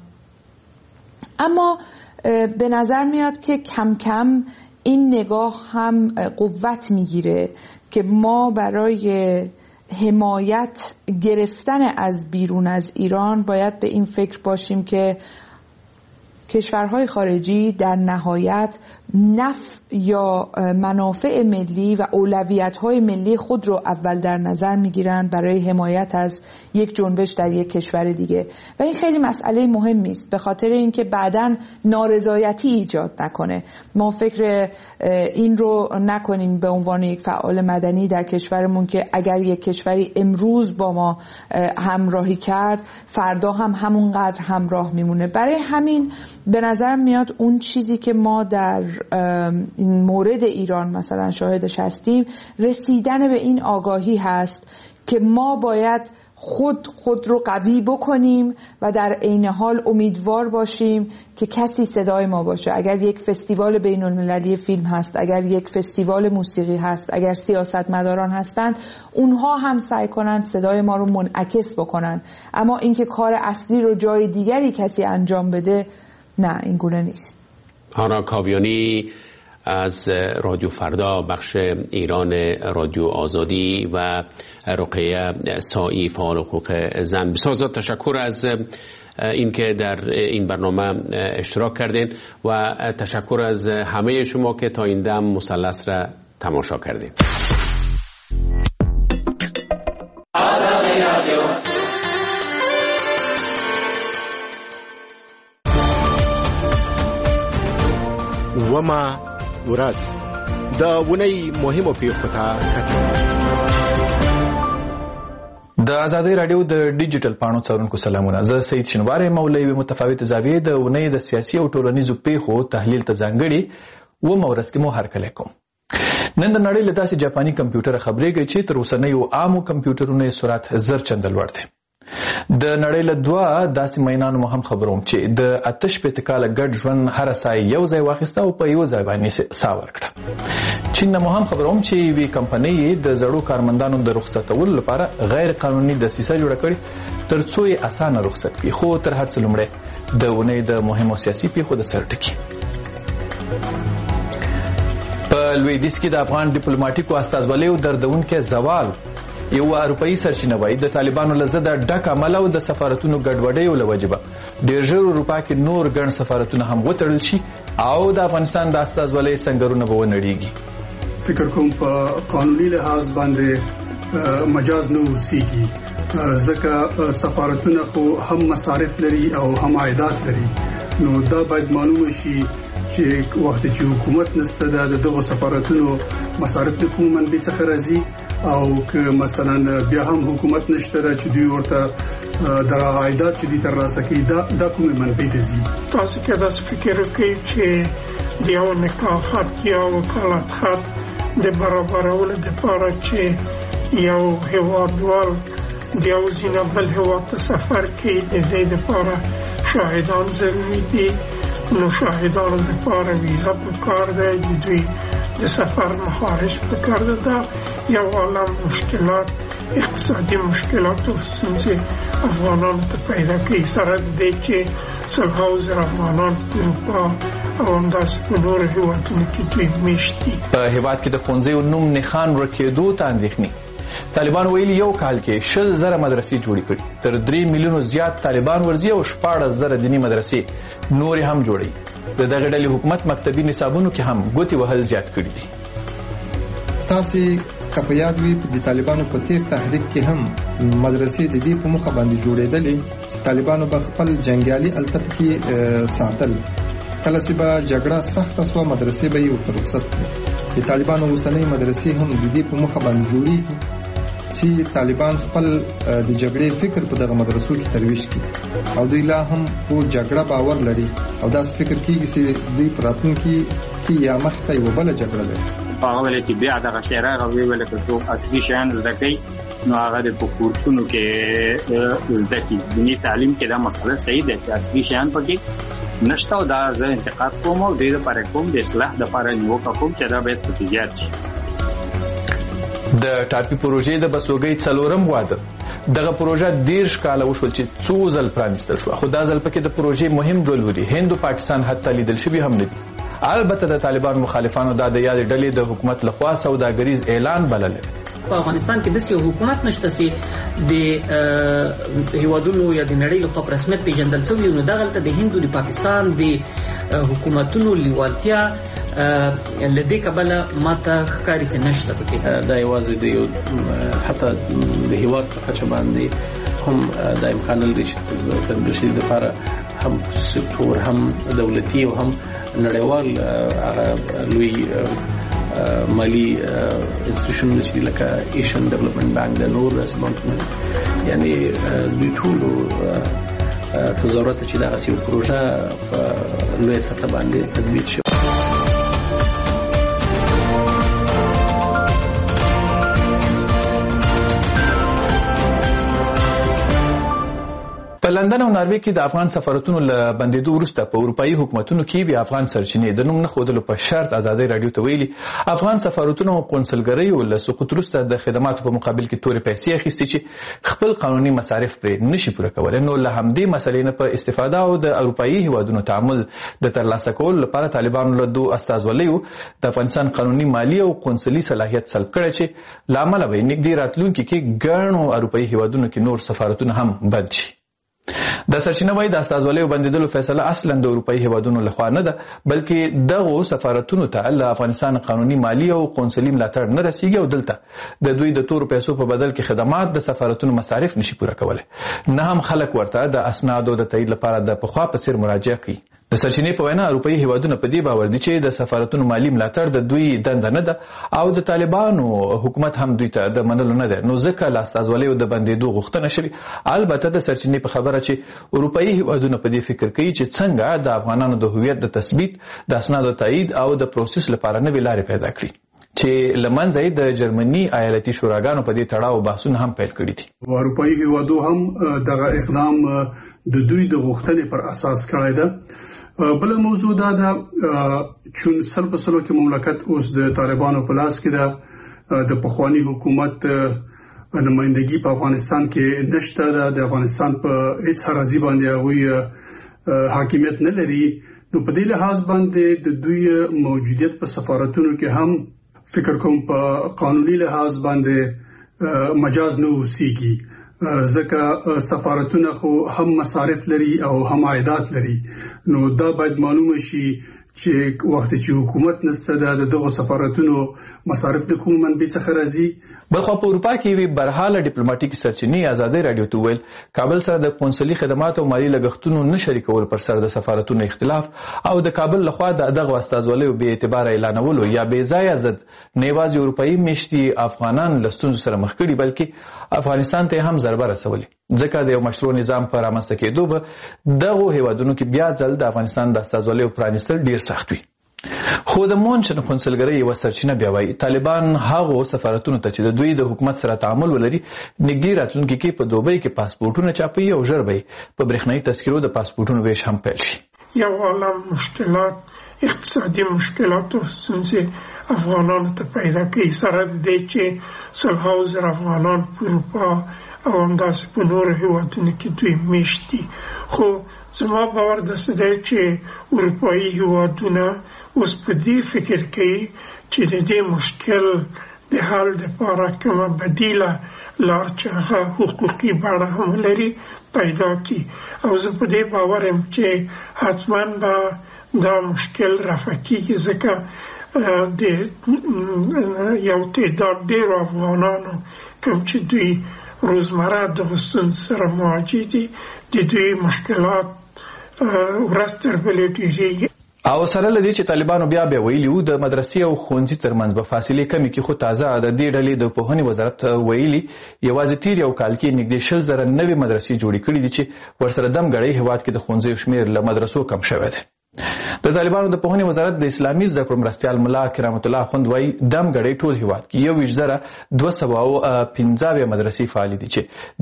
اما به نظر میاد که کم کم این نگاه هم قوت میگیره که ما برای حمایت گرفتن از بیرون از ایران باید به این فکر باشیم که کشورهای خارجی در نهایت نفع یا منافع ملی و اولویت‌های ملی خود رو اول در نظر می‌گیرند برای حمایت از یک جنبش در یک کشور دیگه و این خیلی مسئله مهمی است، به خاطر اینکه بعداً نارضایتی ایجاد نکنه. ما فکر این رو نکنیم به عنوان یک فعال مدنی در کشورمون که اگر یک کشوری امروز با ما همراهی کرد فردا هم همونقدر همراه میمونه. برای همین به نظر میاد اون چیزی که ما در این مورد ایران مثلا شاهدش هستیم، رسیدن به این آگاهی هست که ما باید خود رو قوی بکنیم و در عین حال امیدوار باشیم که کسی صدای ما باشه. اگر یک فستیوال بین المللی فیلم هست، اگر یک فستیوال موسیقی هست، اگر سیاستمداران هستند، اونها هم سعی کنن صدای ما رو منعکس بکنن. اما اینکه کار اصلی رو جای دیگری کسی انجام بده، نه، این گونه نیست. آنا کاویانی از رادیو فردا بخش ایران رادیو آزادی و رقیه سایی فعال حقوق زن، بسیار زیاد تشکر از اینکه در این برنامه اشتراک کردین و تشکر از همه شما که تا این دم مثلث را تماشا کردین. وما ورځ د ونی مهمو پیښو ته کتل. د ازادي رادیو د ډیجیټل پاڼو څارونکو سلامونه. زه سید شنواری مولوی متفاوت زاویه د ونی د سیاسي او ټولنیزو پیښو تحلیل ته ځانګړي و مورس کې مو هرکلی کوم. نن د نړۍ له داسې جاپاني کمپیوټر خبرېږي چې تر اوسنیو عامو کمپیوټرونو سرعت زر چنده لوړ دی. د نړۍ له دوه داسې مینانو مو هم خبروم چې د آتش په کاله ګډ ژوند هر سای یو ځای واخیسته او په یو ځای باندې سا ورکړه. چین نه هم خبروم چې وی کمپنۍ د زړو کارمندانو د رخصتولو لپاره غیر قانوني دسیسه جوړه کړې ترڅو یې اسانه رخصت کړي. خو تر هر څه لومړی د ونې د مهمو سیاسي پیښو د سر ټکی. په لویدیځ کې د افغان ډیپلوماټیکو استازولیو دردونکو زوال یو اروپאי سرچینه وایي د طالبانو له ضد ډک عمل او د سفارتونو ګډوډۍ له وجبه ډېر ژر اروپا کې نور ګڼ سفارتونه هم وتړل شي او د افغانستان د استازولۍ سنگرونه به ونړیږي. فکر کوم په قانوني لحاظ باندې مجاز نه وسیږي ځکه سفارتونه خو هم مصارف لري او هم عایدات لري. نو دا باید معلومه شي چې وخت چې حکومت نسته د دغه سفارتونو مصارف د کوم منبع څخه راځي او که مثلا بیا هم حکومت نشته چې دوی ورته د عایدات چې دي ترلاسه کوي دا کومه منبع دي. تاسو کې دا فکر کوي چې د یو نکاح خط یا وکالت خط د برابرولو لپاره چې یو هیوادوال د یو ځینې بل هیواد ته سفر کوي د دې لپاره شاهدان ضروري دي. نو شاهدانو لپاره ویزا پکار ده، د دوی د سفر مخارج پکار ده. یو عالم مشکلات اقتصادي مشکلات او ستونزې افغانانو ته پیدا کوي سره د دې چې سلهاوزره افغانان په اروپا او همداسې په نورو هیوادونو کې دوی میشت دي. په هیواد کې د ښوونځیو نوم نښان ورکېدو ته اندېښنې. طالبان ویلي یو کال کې 60,000 مدرسې جوړې کړي، تر 3 میلیونو زیات طالبان ورځي او 14,000 دینی مدرسې نور هم جوړي. د دغه ډلې حکومت مکتبي نصابونو کې هم ګوتې وهل زیات کړي دي. تاسو په یاد وي د طالبانو په تیر تحریک کې هم مدرسې د دې په مخه باندې جوړېدلې چې طالبانو به خپل جنگیالي التف کې ساتل. کله چې به جګړه سخته شوه مدرسې به یې ورته رخصت کړې. د طالبانو اوسنۍ مدرسې هم د دې په مخه باندې جوړېږي چې طالبان خپل د جګړې فکر په دغه مدرسو کې ترویج کړي او دوی لا هم په جګړه باور لري او دا فکر کوي چې دوی راتلونکي کې یا مخته یو بل جګړه لري. هغه ولې چې بیا دغه شعر هغه ویل چې اصلي شیان زده کوي نو هغه د کورسونو کې زده کوي. دیني تعلیم کې دا مسله صحیح ده چې اصلي شیان پکې نشته او دا زه انتقاد کوم او د دې لپاره کوم د اصلاح لپاره نیوکه کوم چې دا باید پکې زیات شي. د ټاپي پروژې د بسوګۍ 4م واده دغه پروژه 10 کاله وشول چې څو ځل پرانیستل شو، خو دا ځل پکې د پروژې مهم ګلوري هند او پاکستان حتی لیدل شوی هم نه دي. البته د طالبان مخالفانو دا د یاد ډلې د حکومت لخوا سوداګریز اعلان بلل. په افغانستان کې د یو حکومت نشته چې د هیوادونو یا د نړۍ لخوا په رسمیت پیژندل شوی. نو دغه د هند او پاکستان د حکومتونو لیوالتیا لدې کبله ماته ښکاري چې نشته پکې. دا یوازې د یو حتی د هیواد په کچه باندې هم د امکان لري چې د بشري لپاره هم سکتور هم دولتي او هم نړیوال لوی مالی انسټیټیوشن چې لکه ایشین ډیولپمنٹ بانک د نور رسمنټونه یعنی دوی ټول په ضرورت چې دا یو پروژه په لوی سطح باندې تطبیق شي. په لندن او ناروې کې د افغان سفارتونو له بندیدو وروسته په اروپאי حکومتونو کې وی افغان سرچینې د نوم نه خودلو په شرط ازادي رادیو ته ویلي افغان سفارتونو او قونسلګرۍ له سقوط وروسته د خدماتو په مقابل کې تورې پیسې اخیستي چې خپل قانوني مصارف پرې نشي پوره کولای. نو له همدې مسلې نه په استفاده او د اروپאי هیوادونو تعامل د ترلاسه کولو لپاره طالبانو له دوه استازولیو د افغانستان قانوني مالی او قونسلي صلاحیت سلب کړی چې لامل به نږدې راتلونکي کې ګڼو اروپאי هیوادونو کې نور سفارتونه هم بند شي. د سرچینه وای د استازولیو بندیدلو فیصله اصلا د اروپאי هیوادونو لخوا نه ده بلکې دغه سفارتونو ته له افغانستان قانوني مالی او قونسلي ملاتړ نه رسیږي او دلته د دوی د تور پیسو په بدل کې خدمات د سفارتونو مصارف نشي پوره کولای. نه هم خلک ورته د اسنادو د تایید لپاره د پخوا په څیر مراجعه کوي. د سرچینې په وینا اروپאי هیوادونه په دې باور دي چې د سفارتونو مالی ملاتړ د دوی دنده نه ده او د طالبانو حکومت هم دوی ته د منلو نه ده. نو ځکه له استازولیو د بندیدو غوښتنه شوې. البته د سرچینې په خبره چې اروپאי هیوادونه په دې فکر کوي چې څنګه د افغانانو د هویت د تثبیت د اسنادو تایید او د پروسس لپاره نوې لارې پیدا کړي چې لمنځه د جرمني ایالتي شوراګانو په دې تړاو بحثونه هم پیل کړي دي. اروپאי هیوادو هم دغه اقدام د دوی د غوښتنې پر اساس کړی ده. بل موضوع دا چون سل په سلو کې مملکت اوس د طالبانو په لاس کې ده، د پخوانی حکومت نمائندګي په افغانستان کې نشته ده، د افغانستان په هیڅ اراضي باندې هغوی حاکمیت نه لري. نو په دې لحاظ باندې د دوی موجودیت په سفارتونو کې هم فکر کوم په قانوني لحاظ باندې مجاز نه اوسېږي، ځکه سفارتونه خو هم مصارف لري او هم عایدات لري. نو دا باید معلومه شي چې وخت چې حکومت نسته د دغه سفارتونو مصارف د کوم منبع څخه راځي. بلخو په اروپا کې وی برحاله ډیپلوماټیک سرچینې ازادي رادیو ته ویل کابل سره د قونسلي خدماتو او مالی لګښتونو نه شریکول پر سر د سفارتونو اختلاف او د کابل لخوا دغه استازولیو به اعتبار اعلانولو یا بې ځایه ضد نیواز اروپאי میشتي افغانان لستون سره مخ کړي، بلکې افغانستان ته هم ضربه رسولي، ځکه د یو مشروع نظام پر رامنځته کېدو به دغه هیوادونو کې بیا ځل د افغانستان د استازولیو پرانیستل ډیر سخت وي. خو د مونچن قونسلګرۍ یو سرچینه بیا وایي طالبان هغه سفارتونو ته چې د دوی د حکومت سره تعامل ولري نږدې راتلونکي کې په دوبۍ کې پاسپورتونه چاپوي او ژر به په برېښنایي تذکرو د پاسپورتونو ویش هم پیل شي. یو عالم مشکلات اقتصادي مشکلات او ستونزې افغانانو ته پیدا کوي، سره د دې چې سلهاوو زره افغانان په اروپا او همداسې په نورو هیوادونو کې دوی میشت دي. خو زما باور داسې دی چې اروپایي هیوادونه اوس په دې فکر کوي چې د دې مشکل د حل لپاره کومه بدیله لار چې هغه حقوقي بڼه هم لري پیدا کړي. او زه په دې باور یم چې حتما به دا مشکل رفع کېږي، ځکه د یو تعداد ډېرو افغانانو کوم چې دوی روزمره د ستونزو سره مواجه دي د دوی مشکلات ورځ تر بلې ډېرېږي. او سره له دې چې طالبانو بیا ویلي وو د مدرسې او ښوونځي ترمنځ به فاصلې کمې کړي، خو تازه د دې ډلې د پوهنې وزارت ویلي یوازې تیر یو کال کې نږدې 100,000 نوې مدرسې جوړې کړي دي چې ورسره دمګړی هیواد کې د ښوونځیو شمېر له مدرسو کم شوی دی. د طالبانو د پوهنې وزارت د اسلامي زده کړو مرستیال ملا کرامت الله اخوند وایي دمګړی ټول هیواد کې 21,215 مدرسې فعالې دي چې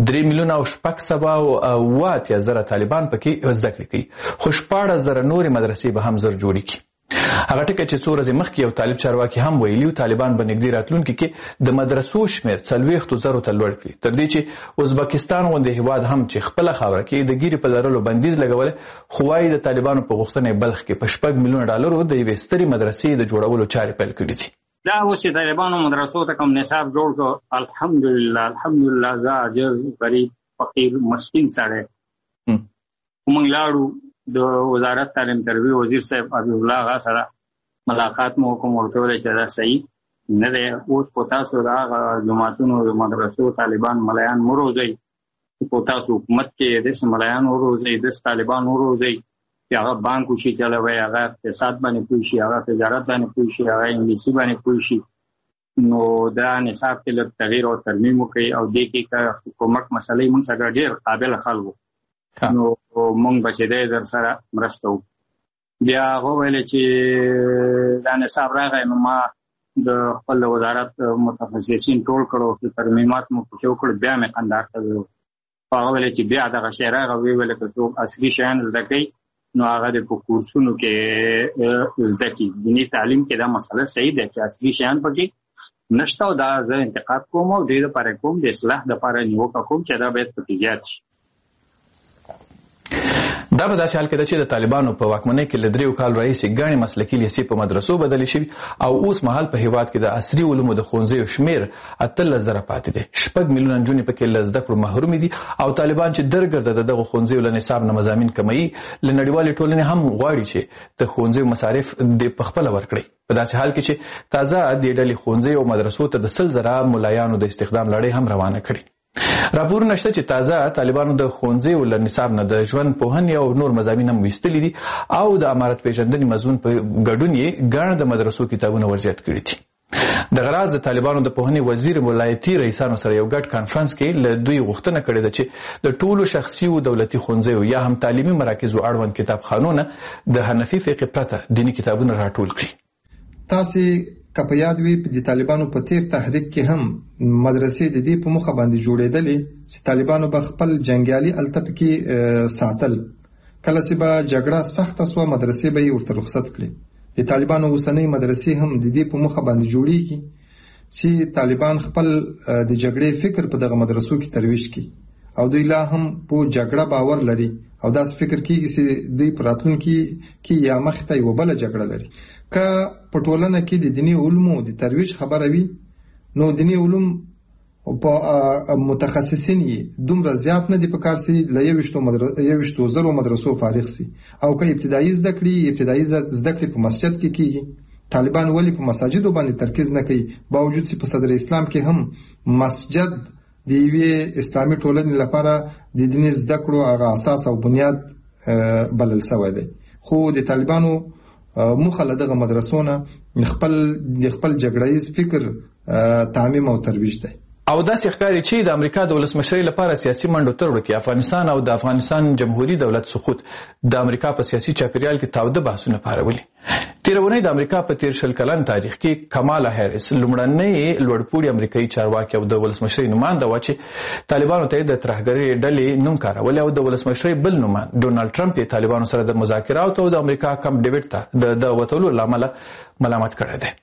3,6,780,000 طالبان پکې زده کړې کوي، خو 14,000 نورې مدرسې به هم زر جوړې کړي. هغه ټکي چې څو ورځې مخکې یو طالب چارواکي هم ویلي طالبان به نږدې راتلونکي کې د مدرسو شمېر 40,000 ته لوړ کړي، تر دې چې ازبکستان غوندې هیواد هم چې خپله خاوره کې د ګیرې په لرلو بندیز لګولی، خو وایي د طالبانو په غوښتنه بلخ کې په $6 میلیونه د یوې سترې مدرسې د جوړولو چارې پیل کړي دي. دا اوس چې طالبانو مدرسو ته کوم نصاب جوړ کړ، الحمدلله زه عاجز غریب فقیر مسکین سړی موږ لاړو د وزارت تعلیم تربیه وزیر صاحب حبیب الله غا سره ملاقات مو کوم ورته ویل چې دا صحیح نه دی. اوس په تاسو دا جماعتونو د مدرسو طالبان ملایان مروزي، په تاسو حکومت کې د ملایان مروزي د طالبان مروزي چې هغه بانک شي چلوي، هغه اقتصاد باندې کوي شي، هغه تجارت باندې کوي شي، هغه انګلیسي باندې کوي شي. نو دا نصاب کې له تغییر او ترمیم کوي او د کې حکومت مسلې موږ سره ډېر قابل خلکو نو مونږ بچی در سره مرسته وکړو. بیا هغه ویل چې دا نصاب راغی، نو ما د خپل وزارت متخصصین ټول کړو چې ترمیمات مو پکې وکړو، بیا مې قندهار ته ویلو. هغه ویل چې بیا دغه شی راغی، ویل که څوک اصلي شیان زده کوي نو هغه د په کورسونو کې زده کوي. دیني تعلیم کې دا مسله صحیح ده چې اصلي شیان پکې نشته او دا زه انتقاد کوم او دې لپاره کوم د اصلاح لپاره نیوکه کوم چې دا باید پکې زیات شي. دا په داسې حال کې ده چې د طالبانو په واکمنۍ کې له 3 کال راهیسې ګڼې مسلکي لیسې په مدرسو بدلې شوي او اوس مهال په هیواد کې د عصري علومو د ښوونځیو شمېر 18,000 پاتې دی. 6 میلیونه نجونې پکې له زده کړو محرومې دي او طالبان چې درګرده د دغو ښوونځیو له نصاب نه مضامین کموي، له نړیوالې ټولنې هم غواړي چې د ښوونځیو مصارف د پخپله ورکړي. په داسې حال کې چې تازه د ډلې ښوونځیو او مدرسو ته د 100,000 ملایانو د استخدام لړۍ هم روانه کړي. راپورونه شته چې تازه طالبانو د ښوونځیو له نصاب نه د ژوند پوهنې او نور مضامین هم ویستلي دي او د امارت پیژندنې مضمون په ګډون یې ګڼ د مدرسو کتابونه ورزیات کړي دي. د غراض د طالبانو د پوهنې وزیر ولایتي رئیسانو سره یو ګډ کانفرنس کې له دوی غوښتنه کړې ده چې د ټولو شخصي او دولتي ښوونځیو یا هم تعلیمي مراکزو اړوند کتابخانونه د حنفي فقه پرته دیني کتابونه راټول کړي. تاسې که په یاد وي د طالبانو په تیر تحریک کې هم مدرسې د دې په موخه باندې جوړېدلې چې طالبانو به خپل جنګیالي الته پکې ساتل. کله چې به جګړه سخته سوه مدرسې به یې ورته رخصت کړي. د طالبانو اوسنۍ مدرسې هم د دې په موخه باندې جوړیږي چې طالبان خپل د جګړې فکر په دغه مدرسو کې ترویج کړي او دوی لا هم په جګړه باور لري او داس فکر کیږي چې دوی په راتلونکي کې یا مخته یو بل جګړه لري. که په ټولنه کې د دیني علومو د ترویج خبره وي نو دیني علوم په متخصصین یې دومره زیات نه دي په کار سي ل 21,000 مدرسو فارغ سي او که ابتدایي زده کړې په مسجد کې کیږي. طالبان ولی په مساجدو باندې ترکیز نه کوي باوجود چې په صدر اسلام کې هم مسجد د یوې اسلامي ټولنې لپاره د دیني زده کړو هغه اساس او بنیاد بلل شوی دی. خو د طالبانو موخه له دغه مدرسو نه خپل جګړه‌یز فکر تعمیم او ترویج دی. او داسې ښکاري چې د امریکا د ولسمشرۍ لپاره سیاسي منډو ترړو کې افغانستان او د افغانستان جمهوریت دولت سقوط د امریکا په سیاسي چاپیریال کې تاوده بحثونه پارولي. تیرونی د امریکا په 13 کلن تاریخ کې کمالا هریس لومړنۍ لوړپوړي امریکایي چارواکي او د ولسمشرۍ نماینده و چې طالبانو ته د ترهګرۍ ډلې نوم کارول او د ولسمشرۍ بل نوماند ډونالد ټرمپ یې طالبانو سره د مذاکراتو او د امریکا کم ډیوډ ته د وټولو لامل ملامت کړی دی.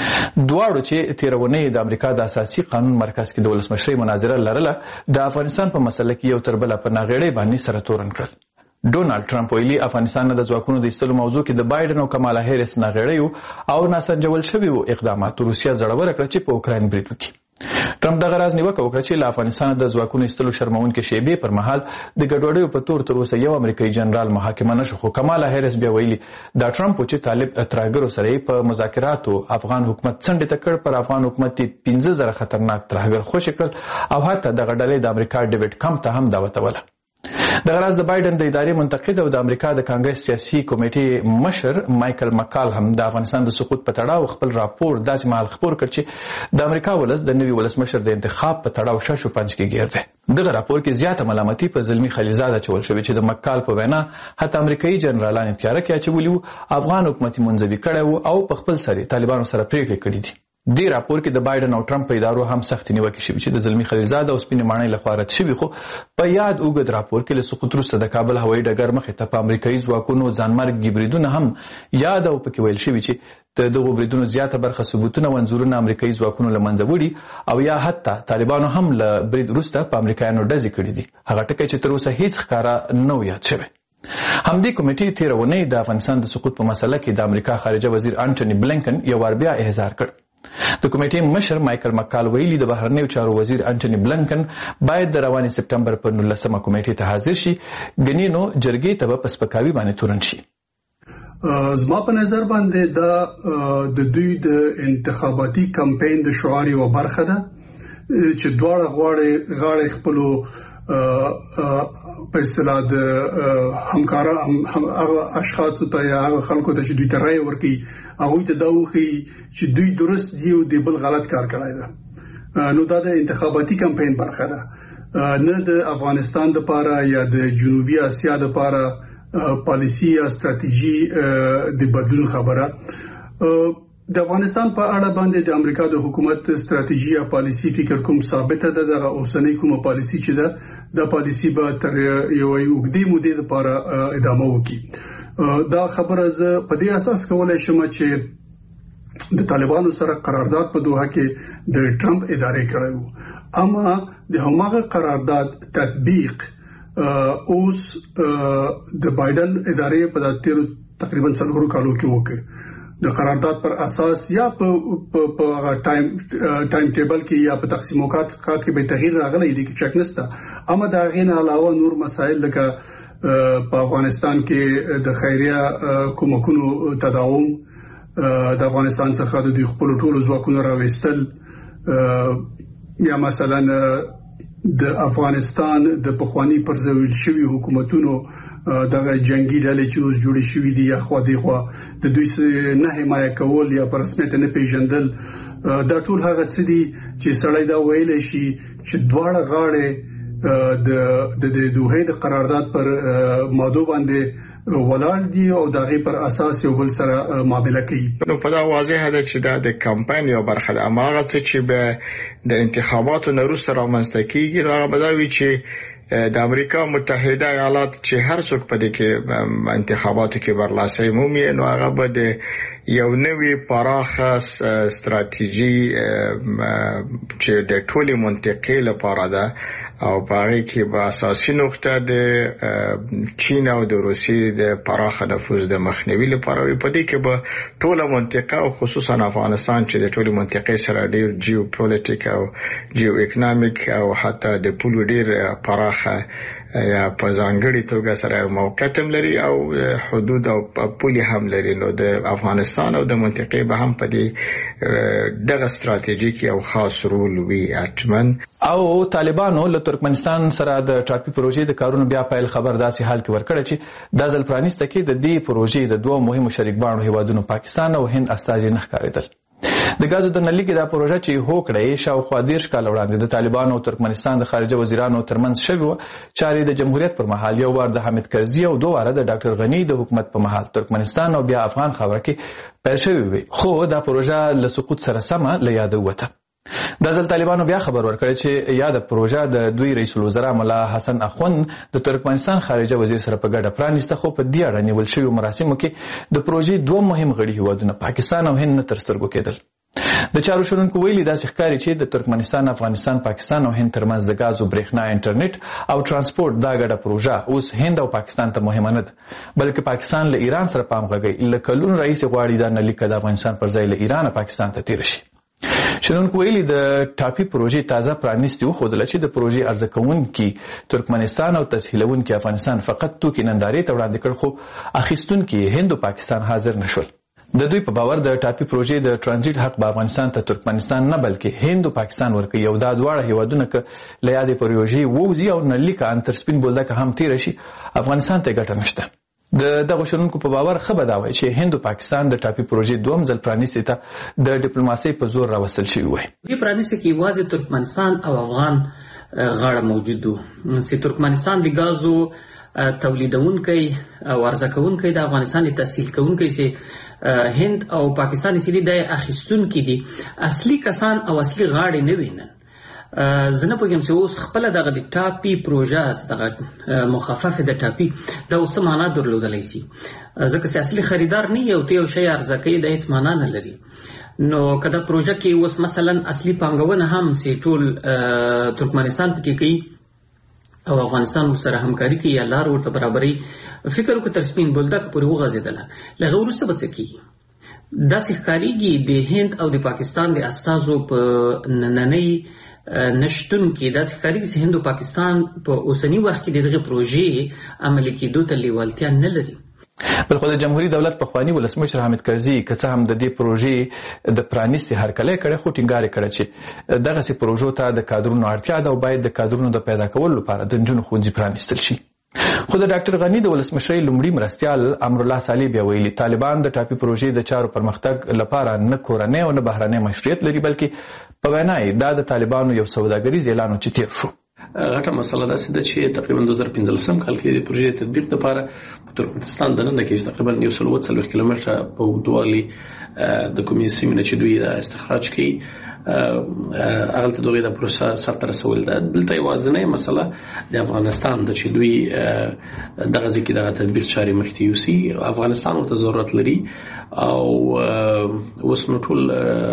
دواړو چې تیرونی د امریکا د اساسي قانون مرکز کې د ولسمشرۍ مناظره لرله د افغانستان په مسله کې یو تر بله په ناغېړۍ باندې سره تورن کړل. ډونالد ټرمپ ویلي افغانستان د ځواکونو د ایستلو موضوع کې د بایدن او کمالا هریس ناغېړیو او ناسنجول شویو اقداماتو روسیه زړوره کړه چې په اوکراین برید وکړي. ټرمپ دغه راز نیوکه وکړه چې له افغانستان د ځواکونو ایستلو شرمونکې شیبې پر مهال د ګډوډیو په تور تر اوسه یو امریکایي جنرال محاکمه نشو. خو کمالا هریس بیا ویلي دا ټرمپ چې طالب ترهګرو سره په مذاکراتو افغان حکومت څنډې ته کړ پر افغان حکومت 15,000 خطرناک ترهګر خوشي کړل او حتی دغه ډلې د امریکا ډیوډ کمپ ته هم دعوت وله. دغه راز د بایدن د ادارې منتقد او د امریکا د کانګرس سیاسي کمیټې مشر مایکل مکال هم د افغانستان د سقوط په تړاو خپل راپور داسې مهال خپور کړ چې د امریکا ولس د نوي ولسمشر د انتخاب په تړاو شاشو پنج کې ګیر دی. دغه راپور کې زیاته ملامتي په زلمی خلیلزاد اچول شوې چې د مکال په وینا حتی امریکایي جنرالان تیاره کې اچولي وو افغان حکومت منځوي کړی وو او په خپل سر طالبانو سره پریکړې کړې دي. دې راپور کې د بایدن او ټرمپ په ادارو هم سخت نیوکې شوې چې د زلمی خلیلزاد او سپینې ماڼۍ لخوا رد شوي. خو په یاد اوږد راپور کې له سقوط وروسته د کابل هوایي ډګر مخې ته په امریکایي ځواکونو ځانمرګي بریدونه هم یاد او پکې ویل شوي چې د دغو بریدونو زیاته برخه ثبوتونه او انځورونه امریکایي ځواکونو له منځه وړي او یا حتی طالبانو هم له برید وروسته په امریکایانو ډزې کړي دي. هغه ټکی چې تر اوسه هیڅ ښکاره نه یاد شوی. همدې کمیټې تیرونی د افغانستان د سقوط په مسله کې د امریکا خارجه وزیر انټونی بلنکن یو وار بیا احضار کړ. د کمیټې مشر مایکل مکال ویلي د بهرنیو چارو وزیر انټونی بلنکن باید د روانې سپټمبر پر 19 کمیټې ته حاضر شي ګنې نو جرګې ته به په سپکاوي باندې تورن شي. زما په نظر باندې دا د دوی د انتخاباتي کمپاین د شعار یو برخه ده چې دواړه غاړې خپلو په اصطلاح د همکارا هغه اشخاص ته یا هغه خلکو ته چې دوی ته رائے ورکړي هغه ته دا وخی چې دوی درست دی او دی بل غلط کار کړی دی. نو دا د انتخاباتي کمپاین برخه ده نه د افغانستان لپاره یا د جنوبي اسیا لپاره پالیسی یا ستراتیژي د بدلون خبره. د افغانستان په اړه باندې د امریکا د حکومت ستراتیژي یا پالیسی فکر کوم ثابته ده. د اوسنۍ کومه پالیسی چې ده د پالیسی به تر یو وګړي مودې لپاره ادامه وکړي. دا خبره زه په دې اساس کولای شم چې د طالبانو سره قرارداد په دوحه کې د ټرمپ ادارې کړی وو اما د هماغه قرارداد تطبیق اوس د بایدن ادارې په تقریبا 4 کالو کې وکړ. د قرارداد پر اساس یا په ټایم ټیبل کې یا په تقسیمات کې به تغییر راغلی دی چې چک نشته. اما دا غین علاوه نور مسائل لکه په افغانستان کې د خیریه کومکونو تداوم د افغانستان څخه د خپل ټولو ځواکونو راوستل یا مثلا د افغانستان د پخوانی پرځول شوی حکومتونو دغه جنگي ډلې چې اوس جوړې شوې دي یا خو د دوی نه حمایت کول یا په رسمیت نه پیژندل دا ټول هغه څه دي چې سړی دا ویل شي چې دواړه غاړې د دوحې د قرارداد پر ماده باندې ولاړ دي او دغه پر اساس یو بل سره معامله کوي. نو په دا واضحه ده چې دا د کمپاین یو برخه ده. هغه څه چې به د انتخاباتو نه وروسته رامنځته کیږي هغه به دا وي چې د امریکا متحده ایالات چې هر څوک په دې کې انتخاباتو کې برلاسي مومي نو هغه به د یو نوې پراخه ستراتیژي چې د ټولې منطقې لپاره ده او په هغه کې به اساسي نقطه د چین او د روسیې د پراخه نفوذ د مخنیوي لپاره وي. په دې کې به ټوله منطقه او خصوصا افغانستان چې د ټولې منطقې سره ډېر جیوپولیټیک او جیو اکونومیک او حتی د پولو ډېر پراخه یا په ځانګړي توګه سره موقعیت هم لري او حدود او پولي هم لري. نو د افغانستان او د منطقې به هم په دې دغه ستراتیژیک او خاص رول وي اټمن. او طالبانو له ترکمنستان سره د ټاپي پروژې د کارونو بیا پیل خبر داسې حال کې ورکړی چې د ځل پرانیسته کې د دې پروژې د دوه مهمو شریکبانو هیوادونو پاکستان او هند استازي نه ښکارېدل. د غازو د نړۍ کې دا پروژه چې هوکړه شاوخوا 10 کال وړاندې د طالبانو او ترکمنستان د خارجه وزیرانو ترمنځ شوې و. چارې د جمهوریت پر مهال یو وار د حامد کرزي او دوه واره د ډاکټر غنی د حکومت په مهال ترکمنستان او بیا افغان خاوره کې پیل شوې وي، خو دا پروژه له سقوط سره سمه له یاده وته. د ځل طالبانو بیا خبر ورکړی چې یاده پروژه د دوی رئیس الوزرا ملا حسن اخوند د ترکمنستان خارجه وزیر سره په ګډه پرانیسته، خو په دې اړه نیول شویو مراسمو کې د پروژې دوه مهم غړي هیوادونه پاکستان او هند نه تر سترګو کېدل. د چارو شنونکو ویلي داسې ښکاري چې د ترکمنستان، افغانستان، پاکستان او هند ترمنځ د غازو، برېښنا، انټرنیټ او ترانسپورت دا ګډه پروژه اوس هند او پاکستان ته مهمه نه ده، بلکې پاکستان له ایران سره پام غږی له کلونو راهیسې غواړي دا نلیکه د افغانستان پر ځای له ایران پاکستان ته تیر شي. شنونکو ویلي د ټاپي پروژې تازه پرانیستي وښودله چې د پروژې عرضه کوونکي ترکمنستان او تسهیلونکي افغانستان فقط توکي نندارې ته وړاندې کړ، خو اخیستونکي هند او پاکستان حاضر نشول. د دوی په باور د ټاپي پروژې د ترانزیت حق به افغانستان ته ترکمنستان نه بلکې هند او پاکستان ورکوي. یو دا دواړه هیوادونه که له یادې پروژې ووځي او نلیکه ان تر سپین بولدکه هم تیره شي، افغانستان ته ګټه نشته. د دغه شنونکو په باور ښه به دا وایي چې هند او پاکستان د ټاپي پروژې دوم ځل پرانیستې ته د ډیپلوماسۍ په زور راوستل شوي وای. دې پرانیستې کې یوازې ترکمنستان او افغان غاړه موجود وو چې ترکمنستان د غازو تولیدونکی او عرضه کوونکی د افغانستان تسهیل کوونکی چې هند او پاکستان سړي د اخیستونکي دي، اصلي کسان او اصلي غاړې نه وینن. زه نه پوهېږم چې اوس خپله دغه د ټاپي پروژه دغه مخفف د ټاپي دا اوس څه معنا درلودلی شي، ځکه چې اصلي خریدار نه یو ته یو شی عرضه کوي دا هېڅ معنا نه لري. نو که دا پروژه کې اوس مثلا اصلي پانګونه هم چې ټول ترکمنستان پکې کوي او افغانستان ورسره همکاري کوي یا لار ورته برابري، فکر وکړه تر سپین بولدک پورې وغځېدله، له هغه وروسته به څه کېږي؟ داسې ښکارېږي د هند او د پاکستان د استازو په نننۍ نشتون کې داسې ښکارېږي چې هند او پاکستان په اوسني وخت کې د دغې پروژې عملي کېدو ته لیوالتیا نه لري. بلخو د جمهوریت دولت پخواني ولسمشر حامد کرزي که څه هم د دې پروژې د پرانیستې هرکلی کړی، خو ټینګار یې کړی چې دغسې پروژو ته د کادرونو اړتیا ده او باید د کادرونو د پیدا کولو لپاره د نجونو ښوونځي پرانیستل شي. خو د ډاکټر غني د ولسمشرۍ لومړي مرستیال امرالله صالح بیا ویلي طالبان د ټاپي پروژې د چارو پرمختګ لپاره نه کورنۍ او نه بهرنۍ مشروعیت لري، بلکې په وینا یې دا د طالبانو یو سوداګریز اعلان چې تیر شو. غټه مسله داسې ده چې تقریبا 2015 کال کې د پروژې تطبیق لپاره په ترکمنستان دننه کې تقریبا 140 کیلومتره په اوږدوالي د کومې سیمې نه چې دوی استخراج کوي هغلته د هغوی دا پروسه سرته رسول ده. دلته یوازینۍ مسله د افغانستان ده چې دوی دغه ځای کې دغه تدبیر چارې مخکې یوسي. افغانستان ورته ضرورت لري او اوس نو ټول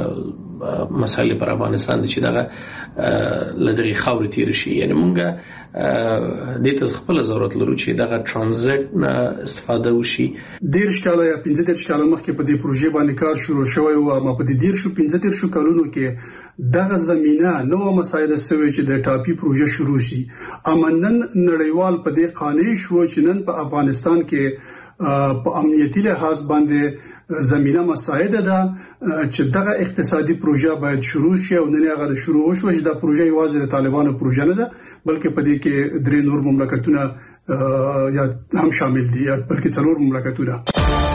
مسایل پر افغانستان چې دغه له دغې خاورې تېره شي، یعنې مونږ دې ته خپله ضرورت لرو چې دغه ټرانزیټ نه استفاده وشي. 13 کاله یا 15 کاله مخکې په دې پروژې باندې کار شروع شوی و، اما په دې 15 کالونو کې دغه زمینه نو مسایل سوي چې د ټاپي پروژه شروع شي. اما نن نړیوال په دې قانع شو چې نن په افغانستان کې په امنیتي لحاظ باندې زمینه مساعده ده چې دغه اقتصادي پروژه باید شروع شي او نن هغه شروع وشو چې دا پروژه یوازې د طالبانو پروژه نه ده بلکې په دې کې درې نور مملکتونه یا هم شامل دي، بلکې څلور مملکتونه.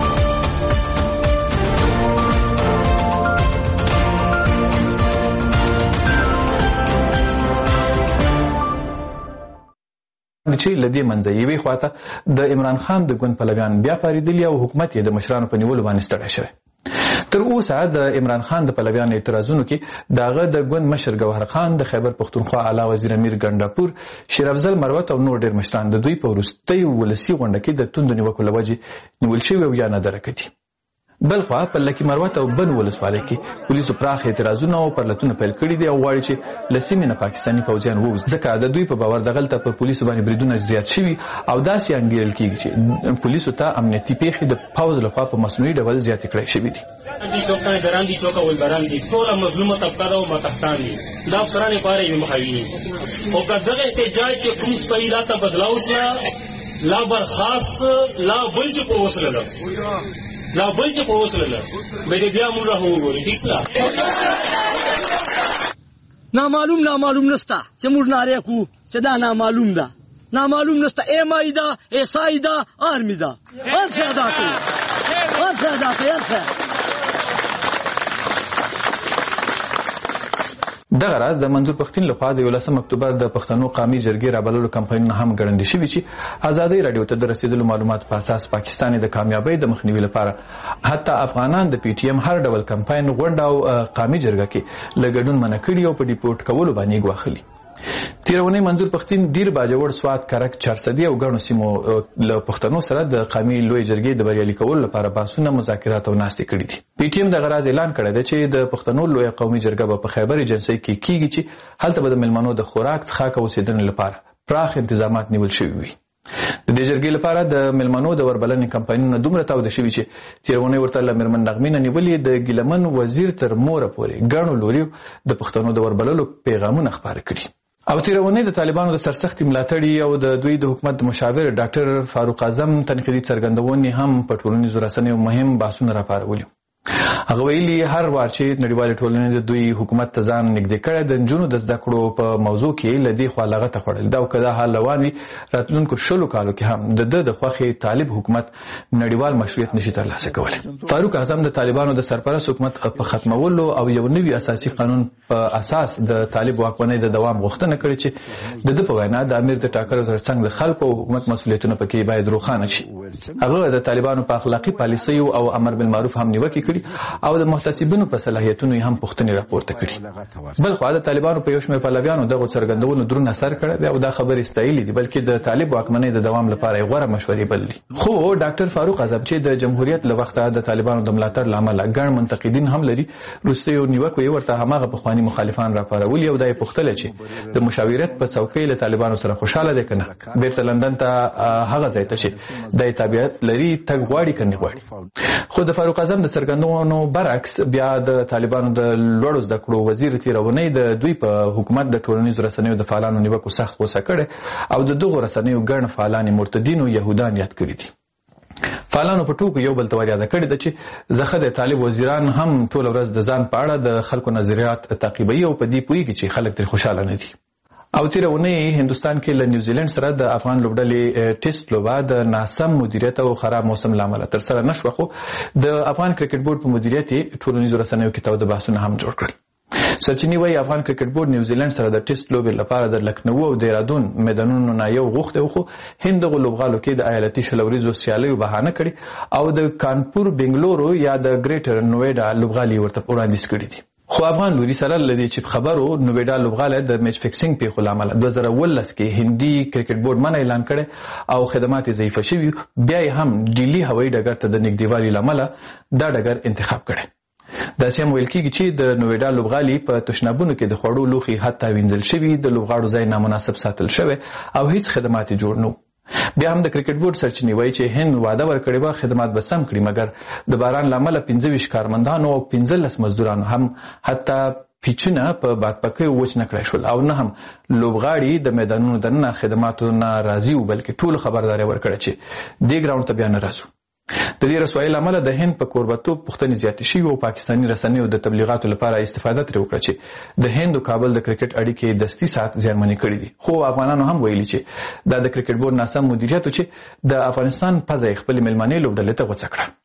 چې لدې منځه یوې خواته د عمران خان د ګوند پلویان بیا پارېدلي او حکومت یې د مشرانو په نیولو باندې ستړی شوی. تر اوسه د عمران خان د پلویانو اعتراضونو کې داغه د ګوند مشر ګوهر خان د خیبر پختونخوا اعلی وزیر امیر ګنداپور شیر افضل مروت او نور ډیر مشران د دوی په وروستۍ ولسی غونډه کې د توند نیوکو لوجه نیول شوی او یا نه درکړي. بلخوا په لکی مروت او بن ولسوالۍ کې پولیسو پراخ اعتراضونه او پرلتونه پیل کړي دي او غواړي چې لسیمه نه پاکستاني پوځیان ووځي. ځکه د دوی په باور دغلته پر پولیسو باندې بریدونه زیات شوي او داسې انګیرل کیږي چې پولیسو ته امنیتي پیښې د پوځ لخوا په مصنوعي ډول زیاتې کړې شوې دي. دي چوکانه دران دي چوکا ول بران دي ټول مظلومه طبقه او متحتان دي دا افسرانه پاره یو مخاوي او کداغه احتجاج چې کوم سپیلاته بدلاو وسلا لا برخاص لا بلج په وسله لا بلج په وسله مې بیا موږ راوګورې ٹھیک سلا نامعلوم نستا چې موږ ناره کو چې دا نامعلوم نستا ایم آی دا ایس آی دا آرمی دا هر څه ادا کوي دغه راز د منظور پښتين لخوا د 11 اکتوبر د پښتنو قومي جرګې رابللو کمپاینونه هم ګړندې شوي چې ازادي رادیو ته د رسیدلو معلومات په اساس پاکستاني د کامیابی د مخنیوي لپاره حتی افغانان د پی ټی ایم هر ډول کمپاین غونډه او قومي جرګه کې لګډون منع کړي او په ډیپورت کولو باندې غواخلي. تیرونی منظور پښتين ډیر باجوړ سواد کرک چارسدي او غړو سیمو له پښتنو سره د قومي لوی جرګې د بریالي کولو لپاره باسونه مذاکرات او ناستې کړې دي. پی ټی ایم د غراز اعلان کړی دی چې د پښتنو لوی قومي جرګه په خیبر ایجنسی کې کیږي چې هلته به د ملمنو د خوراک څخه اوسیدنې لپاره پراخ تنظیمات نیول شوي وي. د دې جرګې لپاره د ملمنو د وربلنې کمپاینونه دومره تاوده شوي چې تیرونه ورته لمرمن نغمینه نیولې د ګلمن وزیر تر مور پورې غاڼو لوري د پښتنو د وربللو پیغامونه خبره کړي. او تیرونه د طالبانو د سرسختي ملاتړي او د دوی د حکومت مشاور ډاکټر فاروق اعظم تنقیدي څرګندونې هم په ټولنیزو رسنیو مهم بحثونه راپارولي. هغه ویلي هر وار چې نړیوال ټولنې د دوی حکومت ته ځان نږدې کړي د جنونو د زده کړو په موضوع کې لدی خو لغته خړل دا او کدا حال روان وي راتلونکو شلو کالو کې هم د خوخي طالب حکومت نړیوال مشروعیت نشي ترلاسه کولای. فاروق اعظم د طالبانو د سرپرست حکومت په ختمولو او یو نوي اساسي قانون په اساس د طالب واکمنۍ د دوام غوښتنه کړې چې د په وینا د امیر د ټاکلو ترڅنګ د خلکو حکومت مسؤلیتونه پکې باید روښانه شي. هغه د طالبانو په اخلاقی پالیسۍ او امر بالمعروف هم نیوکه کړې او د محتسبینو په صلاحیتونو هم پوښتنې راپورته کړي. بل خو د طالبانو په یو شمېر پلویانو دغه څرګندونو درون اثر کړی دی او دا خبرې ستایلې دي بلکې د طالب واکمنۍ د دوام لپاره غوړه مشورې بللي. خو ډاکټر فاروق اعظم چې د جمهوریت له وخته د طالبانو د ملاتړ لامل ګڼ منتقدین هم لري روسي نیوکو یې ورته هماغه پخوانی مخالفان راپارولي او دای پوښتل چې د مشاورت په څوکۍ له طالبانو سره خوشاله دي کنه بیرته لندن ته هغه ځای ته چې د تابعیت لري تګ غواړي کنه غواړي. خو د فاروق اعظم د څرګندونو برعکس بیا د طالبانو د لوړو زده کړو وزیر تیرونی د دوی په حکومت د ټولنیزو رسنیو د فعالانو نیوکو سخت غوسه کړي او د دغه رسنیو ګڼ فعالان مرتدین او يهودان یاد کړي دي. فعالانو په ټوکو یو بل ته یاد کړی د چې زخه د طالب وزیران هم ټول ورځ د ځان په اړه د خلکو نظریات تعقیبوي او په دې پوهیږي چې خلک تر خوشاله نه دي. او تیرونه هندستان کې له نیوزیلند سره د افغان لوبډلې ټیسټ لوبه د ناسم مدیریت او خراب موسم لامل تر سره نشو. خو د افغان کرکټ بورډ په مدیریت ټولنیزو رسنیو کې تاوده بحثونه هم جوړ کړل. سرچینی وایي افغان کرکټ بورډ نیوزیلند سره د ټیسټ لوبې لپاره د لکنو او دیرادون میدانونو نه یو غوښته خو هند غو لوبغالو کې د ایالتي شلوریزو سیالیو بهانه کړي او د کانپور بنگلورو یا د ګریټر نویډا لوبغالي ورته وړاندیز کړي دي. خو افغان لوري سره لدی چې خبرو نویډا لوبغاله د میچ فکسینګ په خلامل 2019 کې هندي کرکټ بورډ منع اعلان کړي او خدمات ضعیف شوي بیا هم ډیلی هوایي ډګر ته د نږدېوالي لامل دا ډګر انتخاب کړي. دا سیم ویل کېږي چې د نویډا لوبغالي په تشنابونو کې د خوړو لوخي حتی وینځل شوي د لوبغاړو ځای نامناسب ساتل شوی او هیڅ خدمات جوړ نه. بیا هم د کرکټ بورډ سرچینی وایي چې هند وعده ورکړی و خدمات به سم کړي مګر د باران لامل 15 کارمندانو او 15 مزدورانو هم حتی پیچونه په بادپکۍ وچ نه کړی شول او نه هم لوبغاړي د میدانونو دننه خدماتو نه راضي و بلکې ټول خبرداري ورکړه چې دی ګراوند ته بیا نه راځو. د دې رسوایي لامل د هند په کوربتوب پوښتنې زیاتې شوي او پاکستاني رسنیو د تبلیغاتو لپاره استفاده ترې وکړه چې د هند او کابل د کرکټ اړیکې دستي سات زیانمنې کړې دي. خو افغانانو هم ویلي چې دا د کرکټ بورډ ناسم مدیریت چې د افغانستان په ځای خپل ملمنې لوبډلې ته غوڅه کړه.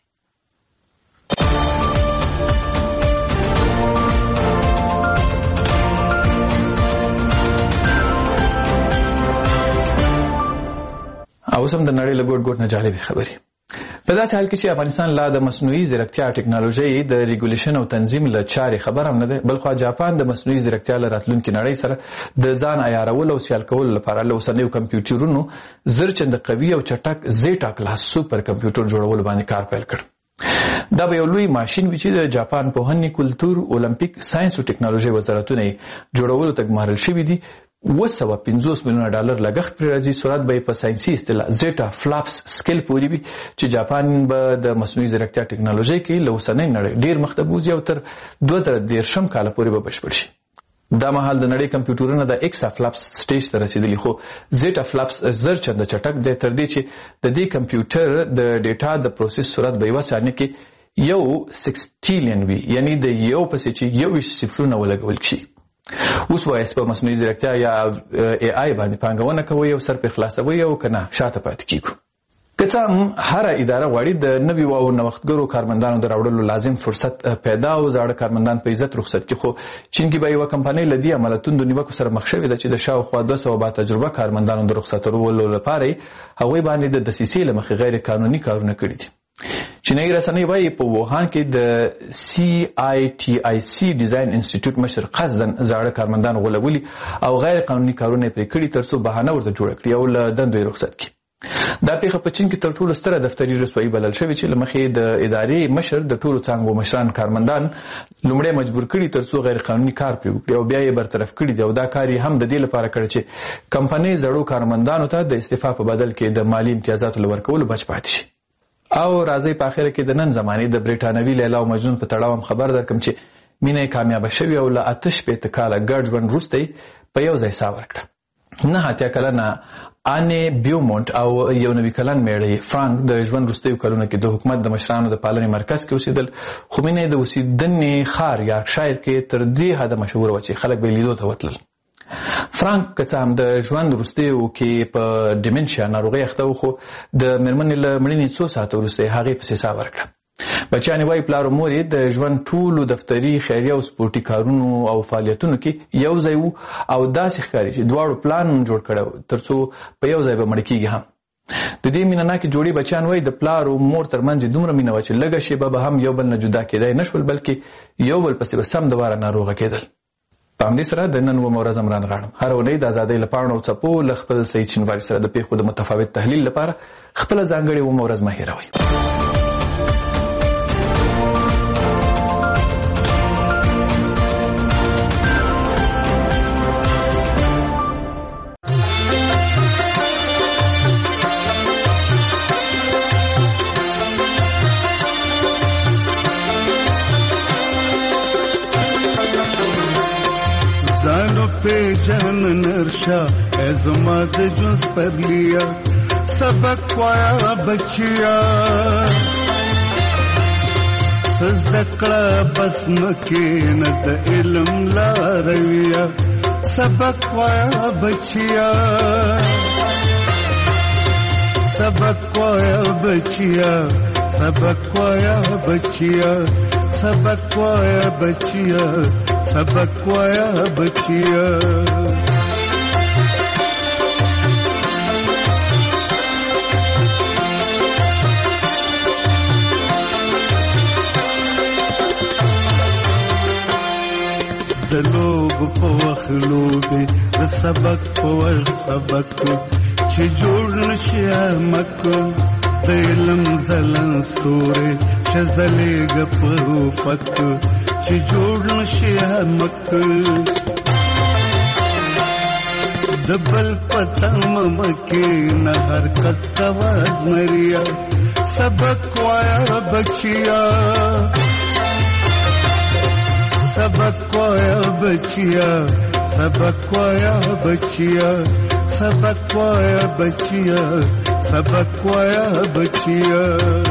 او سم د نړۍ له ګوټ ګوټ نه جالبې خبرې. په داسې حال کې چې افغانستان لا د مصنوعي ځیرکتیا ټیکنالوژي د ریګولیشن او تنظیم له چارې خبر هم نه دی، بلخو جاپان د مصنوعي ځیرکتیا له راتلونکي نړۍ سره د ځان عیارولو او سیال کولو لپاره له اوسنیو کمپیوټرونو زر چنده قوي او چټک زیټا کلاس سوپر کمپیوټر جوړولو باندې کار پیل کړ. دا به یو لوی ماشین وي چې د جاپان پوهنې، کلتور، اولمپیک، ساينس او ټیکنالوژي وزارتونه جوړولو ته ګمارل شوي دي. 250 میلیونه ډالر لګښت پر راځي. سرعت به په ساينسي اصطلاح زیټا فلاپس سکیل پورې وي چې جاپان به د مصنوعي ځیرکتیا ټیکنالوژي کې له اوسنۍ نړۍ ډیر مخته بوځي او تر 2013 کال پورې به بشپړ شي. دا مهال د نړۍ کمپیوټرونه د ایکسا فلاپس سټیج ته رسیدلی، خو زیټا فلاپس زر چنده چټک دی تر دې چې د دې کمپیوټر د ډیټا د پروسس سرعت به یو ثانیه کې 1 وي، یعنی د یو پسې چې 21 صفرونه ولګول شي. اوس وایي په مصنوعي ځیرکتیا یا ای آی باندې پانګونه کوي او سر په خلاصوي او کنه شاته پاتې کیږي. که څه هم هر اداره غواړي د نویو او نوښتګرو کارمندانو د راوړلو لازم فرصت پیدا او زاړه کارمندان په عزت رخصت کړي، خو چین کې به یو کمپنۍ لدی عملیاتو نیوکو سره مخ شوې ده چې د شاوخوا 200 با تجربه کارمندانو د رخصتولو لپاره هغوی باندې د دسیسې له مخې غیر قانوني کارونه کړي دي. چینایي رسنۍ وايي په ووهان کې د CITIC ډیزاین انسټیټیوټ مشر قصداً زاړه کارمندان غولولي او غیر قانوني کارونه پرې کړي ترڅو بهانه ورته جوړه کړي او له دندو یې رخصت کړي. دا پیښه په چین کې تر ټولو ستره دفتري رسوایی بلل شوې چې له مخې د ادارې مشر د ټولو څانګو مشران کارمندان لومړی مجبور کړي ترڅو غیر قانوني کار پرې وکړي او بیا یې برطرف کړي دي او دا کار یې هم د دې لپاره کړی چې کمپنۍ زړو کارمندانو ته د استعفا په بدل کې د مالی امتیازاتو ورکولو بچ پاتې شي. او راځي په اخر کې د نن زمانه د بریټانوي لیلا او مجنون په تړاو خبر درکم چې مینه کامیاب شوی او له آتش په تکاله ګډ ژوند وروسته په یو ځای ساور کړ. نه هاتیا کلنه آنی بیومونت او یو نوی کلن میړی فرانک د ژوند وروستیو کلونو کې د حکومت د مشرانو د پالنې مرکز کې اوسېدل، خو مینه د اوسېدنې ښار یارکشایر کې تر دې حده مشهور و چې خلک به لیدو ته ورتلل. فرانک که څه هم د ژوند وروستیو کې په ډیمنشیا ناروغۍ اخته و، خو د مېرمنې له مړینې څو ساعته وروسته هغې پسې ساه ورکړه. بچیانې وایي پلار او مور یې د ژوند ټولو دفتري، خیریه او سپورټي کارونو او فعالیتونو کې یو ځای وو او داسې ښکاري چې دواړو پلان جوړ کړی ترڅو په یو ځای به مړه کېږي هم. د دې مینه ناکې جوړې بچیان وایي د پلار او مور ترمنځ دومره مینه وه چې لږه شېبه به هم یو بل نه جدا کېدای نه شول، بلکې یو بل پسې به سم دواره ناروغه کېدل. په همدې سره د نن اومه ورځ امران غاړم هره اونۍ د ازادۍ له پاڼو او څپو له خپل سعید شینواري سره د پیښو د متفاوت تحلیل لپاره خپله ځانګړې اومه ورځ مه هېروئ. पे जहन नरशा एज़माद जुज़ पर लिया सबक पाया बचिया सजदकड़ा बस मके न त इल्म ला रविया सबक पाया बचिया सबक पाया बचिया सबक पाया बचिया सबक पाया बचिया सबक पाया बचिया د लोग په وخلو دي د سبق په سبق چې جوړ نشي مک د علم زلن سورې چې زلېګ په فک چې جوړ نشي مک د بل پتم مکه نه حرکت کواز مریا سبق وایا بچیا सबक कोया बचिया सबक कोया बचिया सबक कोया बचिया सबक कोया बचिया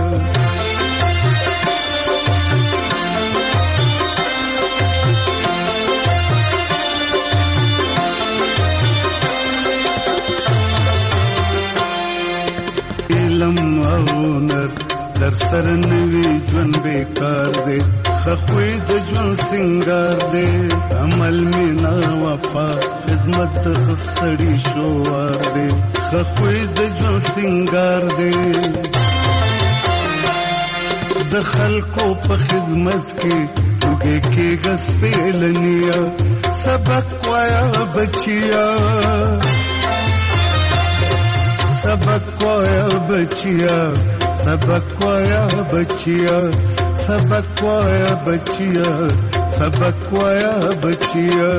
इल्म औनर در سر نوی جون بیکار دے خخوی د جون سنگار دے عمل مینا وفا خدمت خسڑی شوار دے خخوی د جون سنگار دے د خلکو په خدمت کې وګه کې غس پیلنیا سبق وایا بچیا سبق وایا بچیا سبق وایا بچیا سبق وایا بچیا سبق وایا بچیا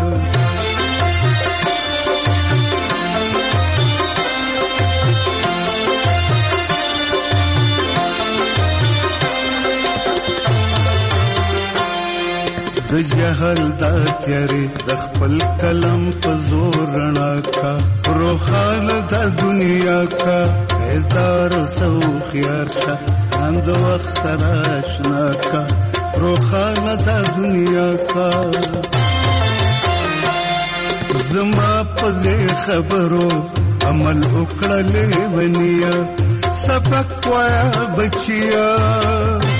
د جهل دا تیارې د خپل کلم په زور رڼا کا روخان د دنیا کا هزار سو خيار شه اند وخت سره آشنا کا روخان د دنیا کا زما په خبرو عمل وکړلې ونیا سبق وایا بچیا